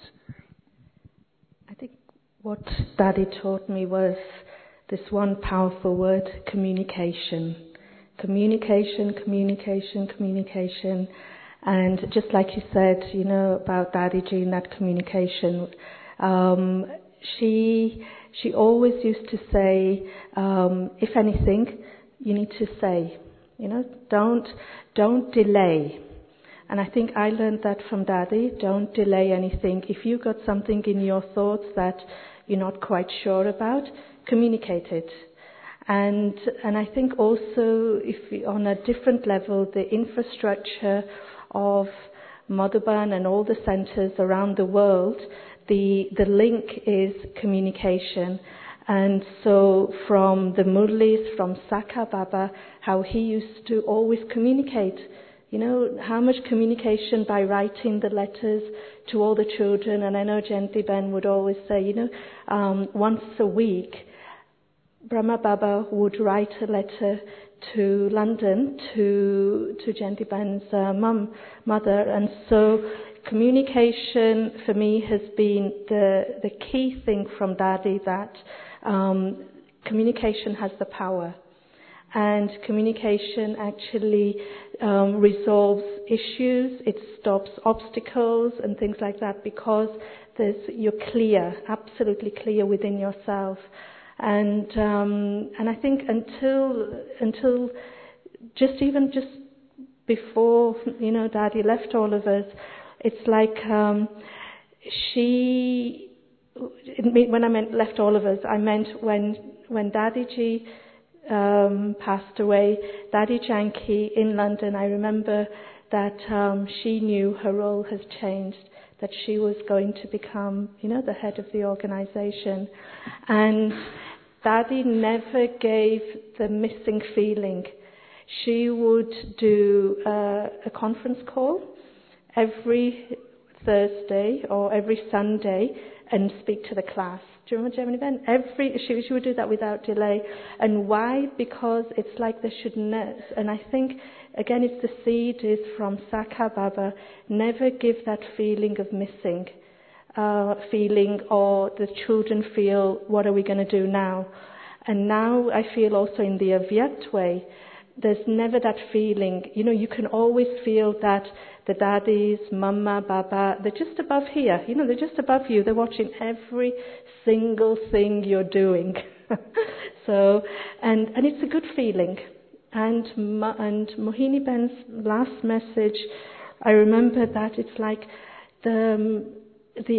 I think what Daddy taught me was this one powerful word: communication. Communication, communication, communication. And just like you said, you know, about Daddy G and that communication, um, she she always used to say, um, if anything, you need to say, you know, don't don't delay. And I think I learned that from Daddy. Don't delay anything. If you've got something in your thoughts that you're not quite sure about, communicate it. And and I think also, if on a different level, the infrastructure of Madhuban and all the centers around the world, the the link is communication. And so from the Murlis, from Sakha Baba, how he used to always communicate, you know, how much communication by writing the letters to all the children. And I know Jenti Ben would always say, you know, um, once a week, Brahma Baba would write a letter to London to to Jenti Ben's uh, mum, mother, and so communication for me has been the, the key thing from Daddy, that um, communication has the power. And communication actually um, resolves issues, it stops obstacles and things like that, because there's, you're clear, absolutely clear within yourself. And um, and I think until until just even just before, you know, Daddy left all of us, it's like um, she, when I meant left all of us, I meant when when Daddy G um, passed away, Daddy Janki in London, I remember that um, she knew her role has changed, that she was going to become, you know, the head of the organisation. And Daddy never gave the missing feeling. She would do uh, a conference call every Thursday or every Sunday and speak to the class. Do you remember German event? Every she, she would do that without delay. And why? Because it's like they should know. And I think, again, it's the seed is from Sakha Baba. Never give that feeling of missing. Uh, feeling, or the children feel, what are we going to do now? And now I feel also in the Avyakt way, there's never that feeling. You know, you can always feel that the daddies, mama, baba, they're just above here. You know, they're just above you. They're watching every single thing you're doing. so, and and it's a good feeling. And and Mohini Ben's last message, I remember that it's like the um, the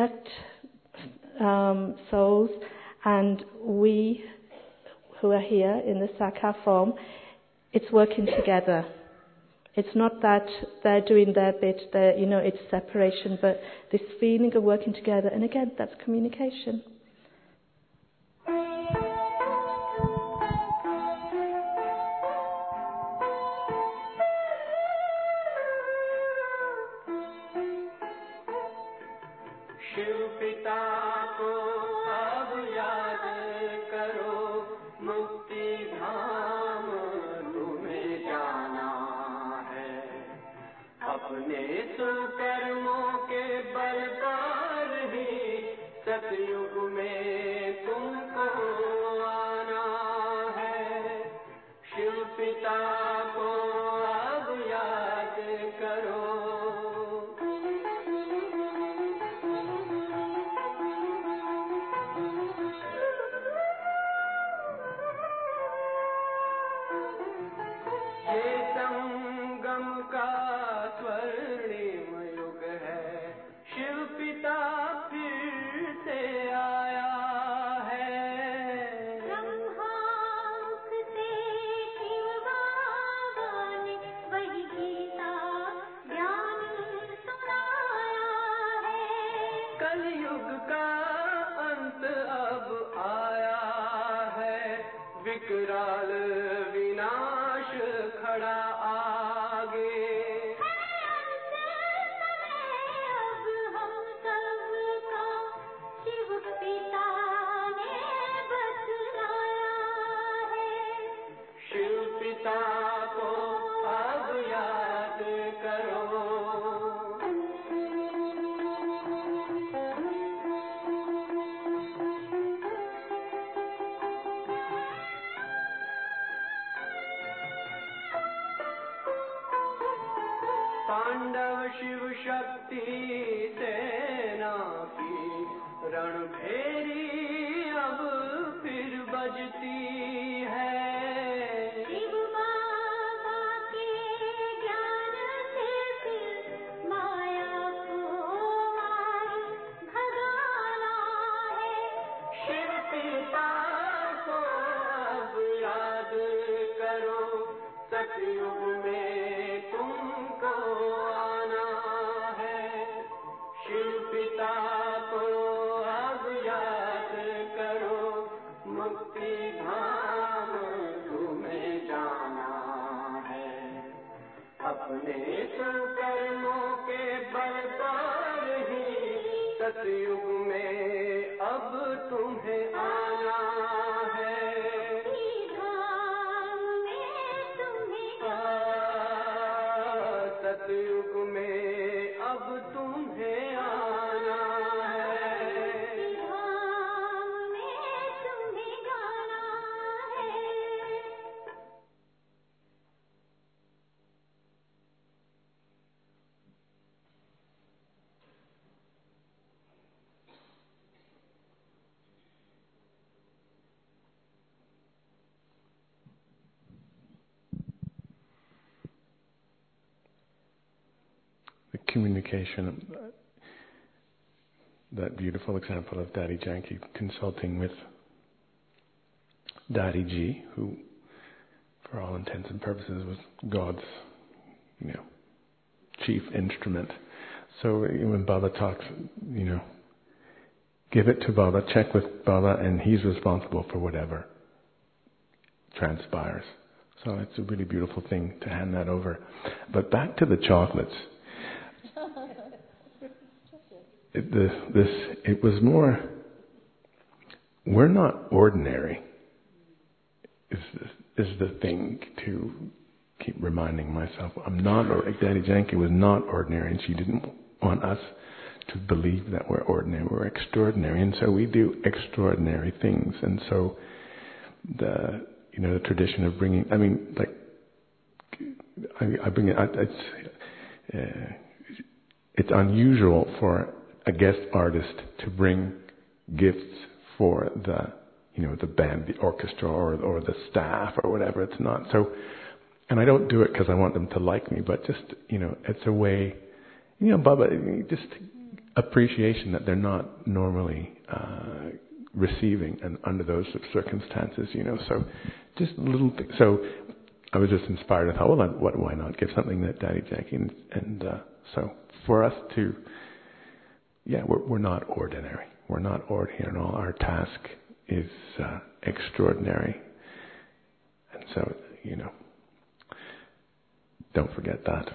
Avyakt um, souls and we who are here in the Sakha form, it's working together. It's not that they're doing their bit, they're, you know, it's separation, but this feeling of working together, and again, that's communication. सतयुग में अब तुम communication, that beautiful example of Daddy Janki consulting with Daddy G, who, for all intents and purposes, was God's, you know, chief instrument. So when Baba talks, you know, give it to Baba, check with Baba, and he's responsible for whatever transpires. So it's a really beautiful thing to hand that over. But back to the chocolates. It, this, this, it was more, we're not ordinary, is the, is the thing to keep reminding myself. I'm not, or Daddy Janki was not ordinary, and she didn't want us to believe that we're ordinary. We're extraordinary, and so we do extraordinary things. And so the, you know, the tradition of bringing, I mean, like, I, I bring it, I, it's, uh, it's unusual for a guest artist to bring gifts for the, you know, the band, the orchestra, or or the staff, or whatever. It's not so, and I don't do it because I want them to like me, but just, you know, it's a way, you know, Baba, just appreciation that they're not normally uh, receiving, and under those circumstances, you know. So just little. Th- so I was just inspired. I thought, well, what, why not give something that Daddy Janki, and, and uh, so for us to. Yeah, we're, we're not ordinary. We're not ordinary at all. Our task is uh, extraordinary. And so, you know, don't forget that.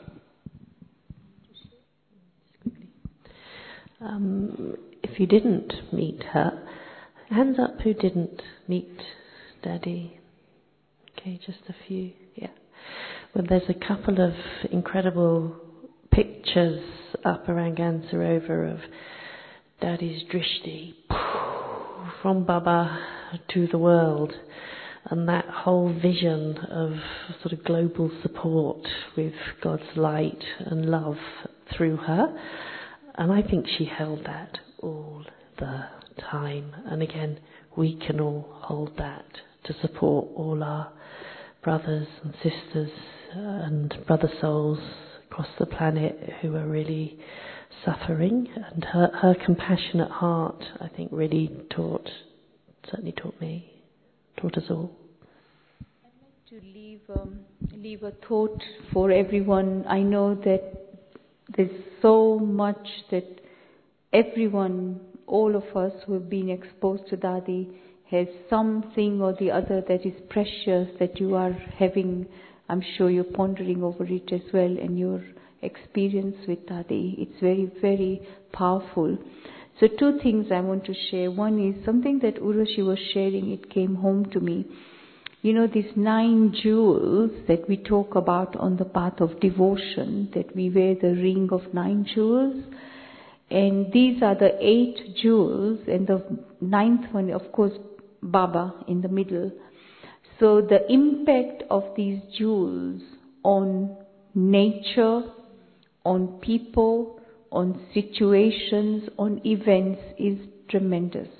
Um, if you didn't meet her, hands up who didn't meet Daddy. Okay, just a few. Yeah. Well, there's a couple of incredible pictures up around Gan Sarovar of Daddy's drishti from Baba to the world, and that whole vision of sort of global support with God's light and love through her. And I think she held that all the time. And again, we can all hold that to support all our brothers and sisters and brother souls across the planet who are really suffering. And her, her compassionate heart, I think, really taught, certainly taught me, taught us all. I'd like to leave, um, leave a thought for everyone. I know that there's so much that everyone, all of us who have been exposed to Dadi, has something or the other that is precious that you are having. I'm sure you're pondering over it as well, and your experience with Dadi. It's very, very powerful. So two things I want to share. One is something that Urvashi was sharing, it came home to me. You know, these nine jewels that we talk about on the path of devotion, that we wear the ring of nine jewels. And these are the eight jewels, and the ninth one, of course, Baba in the middle. So the impact of these jewels on nature, on people, on situations, on events is tremendous.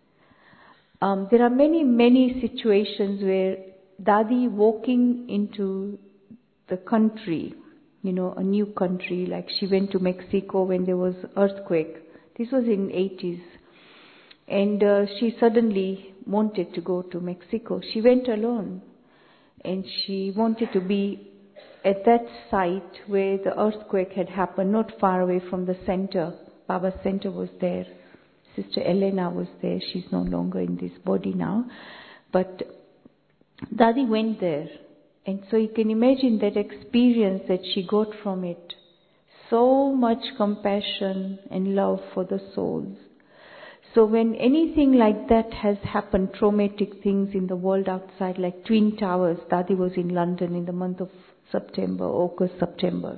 Um, there are many, many situations where Dadi walking into the country, you know, a new country, like she went to Mexico when there was earthquake. This was in eighties. And uh, she suddenly wanted to go to Mexico. She went alone. And she wanted to be at that site where the earthquake had happened, not far away from the center. Baba's center was there. Sister Elena was there. She's no longer in this body now. But Dadi went there. And so you can imagine that experience that she got from it. So much compassion and love for the souls. So when anything like that has happened, traumatic things in the world outside, like Twin Towers, Dadi was in London in the month of September, August, September.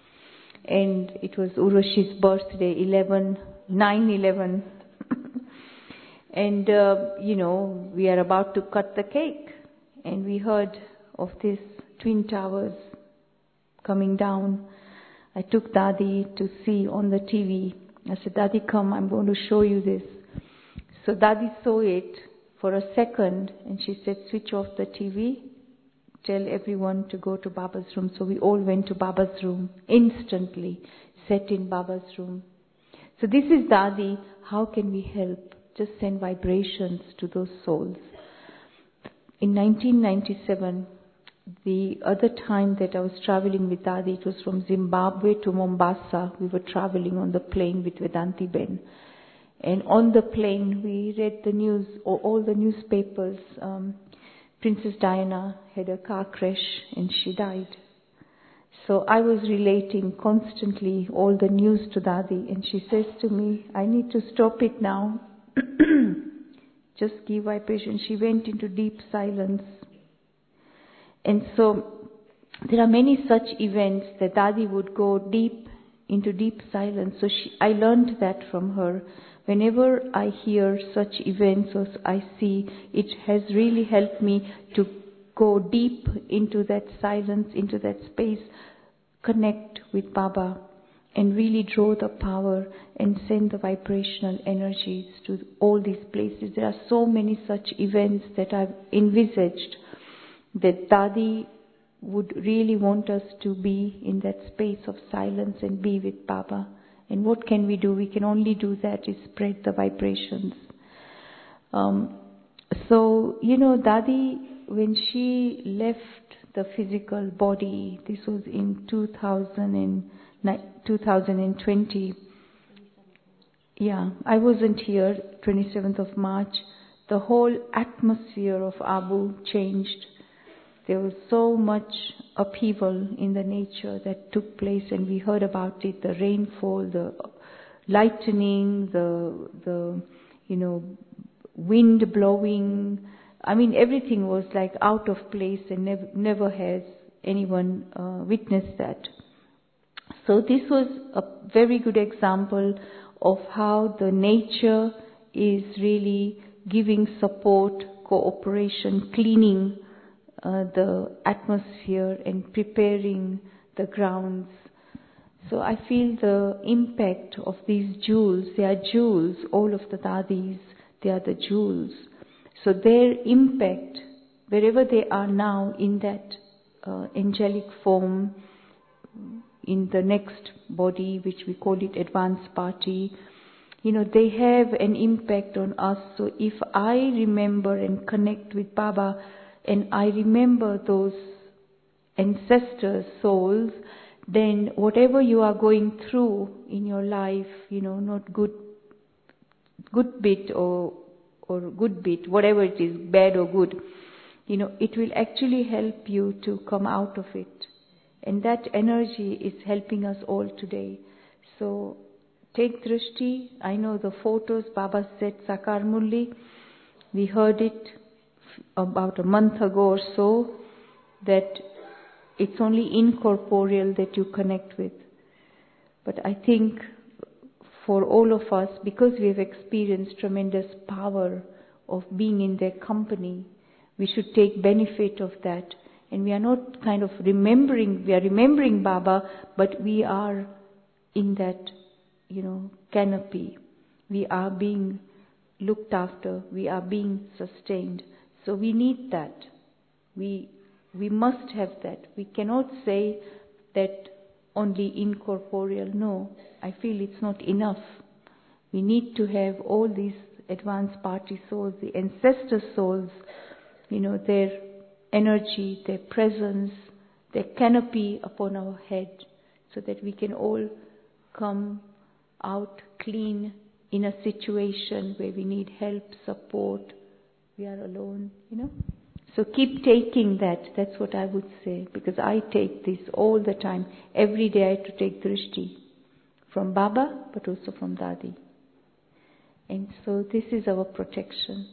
And it was Urvashi's birthday, eleven, nine eleven. And, uh, you know, we are about to cut the cake. And we heard of this Twin Towers coming down. I took Dadi to see on the T V. I said, Dadi, come, I'm going to show you this. So Dadi saw it for a second, and she said, switch off the T V. Tell everyone to go to Baba's room. So we all went to Baba's room instantly. set in Baba's room. So this is Dadi. How can we help? Just send vibrations to those souls. In nineteen ninety-seven, the other time that I was traveling with Dadi, it was from Zimbabwe to Mombasa. We were traveling on the plane with Vedanti Ben. And on the plane, we read the news, or all the newspapers. Um, Princess Diana had a car crash and she died. So I was relating constantly all the news to Dadi, and she says to me, I need to stop it now. Just give vibration. She went into deep silence. And so there are many such events that Dadi would go deep into deep silence. So she, I learned that from her. Whenever I hear such events or I see, it has really helped me to go deep into that silence, into that space, connect with Baba, and really draw the power and send the vibrational energies to all these places. There are so many such events that I've envisaged that Dadi would really want us to be in that space of silence and be with Baba. And what can we do? We can only do that is spread the vibrations. Um, so, you know, Dadi, when she left the physical body, this was in two thousand twenty. Yeah, I wasn't here, twenty-seventh of March. The whole atmosphere of Abu changed. There was so much upheaval in the nature that took place, and we heard about it, the rainfall, the lightning, the, the you know, wind blowing. I mean, everything was like out of place, and never, never has anyone uh, witnessed that. So this was a very good example of how the nature is really giving support, cooperation, cleaning uh, the atmosphere and preparing the grounds. So I feel the impact of these jewels. They are jewels, all of the Dadis, they are the jewels. So their impact, wherever they are now in that uh, angelic form, in the next body, which we call it advanced party, you know, they have an impact on us. So if I remember and connect with Baba, and I remember those ancestors' souls, then whatever you are going through in your life, you know, not good, good bit or or good bit, whatever it is, bad or good, you know, it will actually help you to come out of it. And that energy is helping us all today. So take drishti. I know the photos, Baba said Sakar Murli. We heard it about a month ago or so, that it's only incorporeal that you connect with. But I think for all of us, because we have experienced tremendous power of being in their company, we should take benefit of that. And we are not kind of remembering, we are remembering Baba, but we are in that, you know, canopy. We are being looked after, we are being sustained. So we need that. We we must have that. We cannot say that only incorporeal. No, I feel it's not enough. We need to have all these advanced party souls, the ancestor souls, you know, their energy, their presence, their canopy upon our head, so that we can all come out clean in a situation where we need help, support, we are alone, you know. So keep taking that, that's what I would say, because I take this all the time. Every day I have to take drishti from Baba, but also from Dadi. And so this is our protection.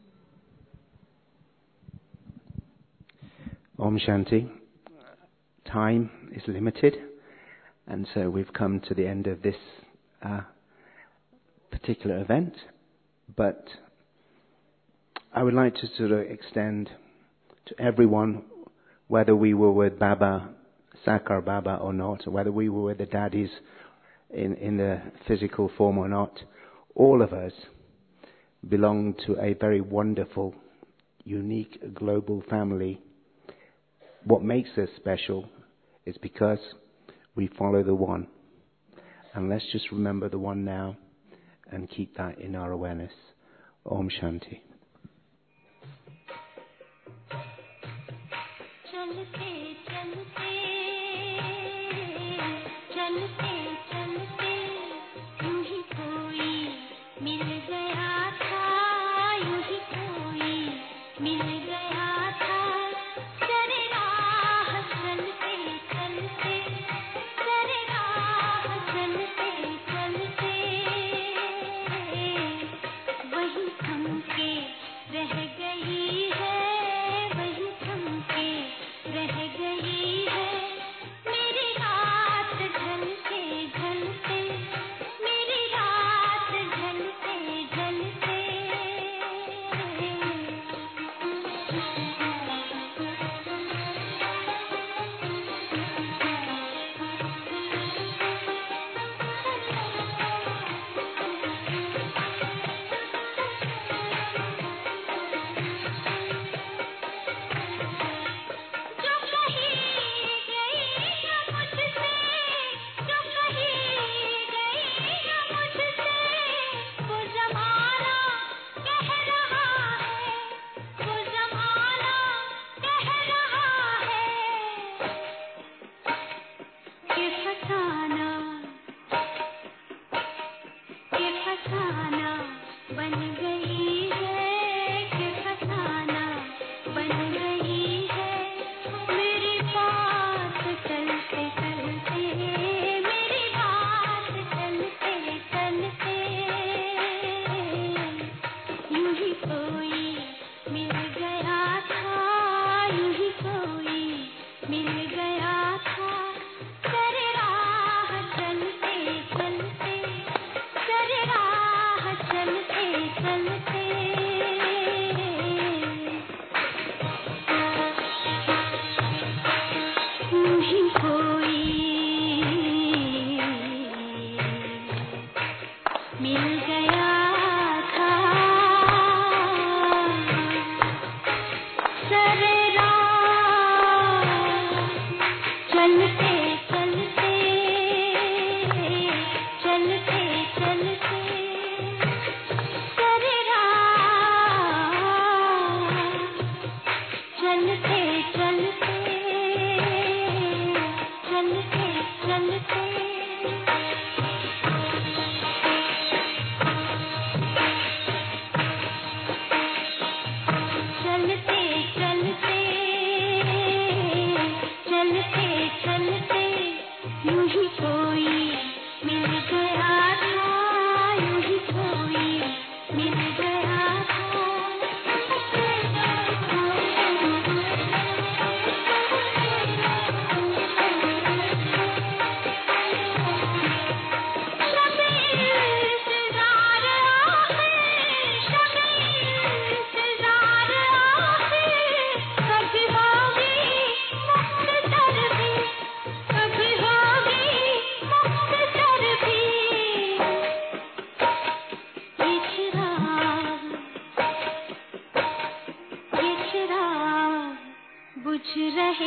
Om Shanti. Time is limited, and so we've come to the end of this uh, particular event. But I would like to sort of extend to everyone, whether we were with Baba, Sakar Baba or not, or whether we were with the Dadis in, in the physical form or not, all of us belong to a very wonderful, unique global family. What makes us special is because we follow the one. And let's just remember the one now and keep that in our awareness. Om Shanti.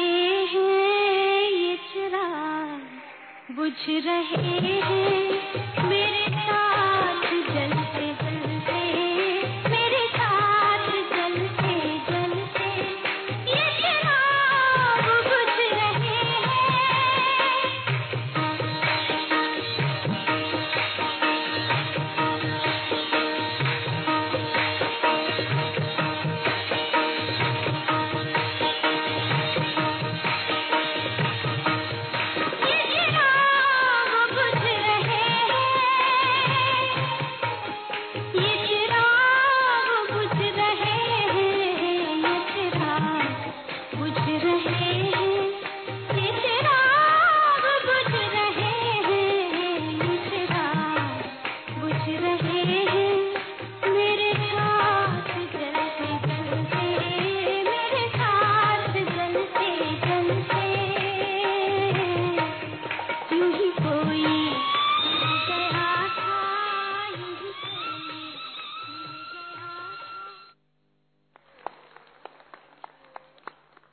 बुझ रहे हैं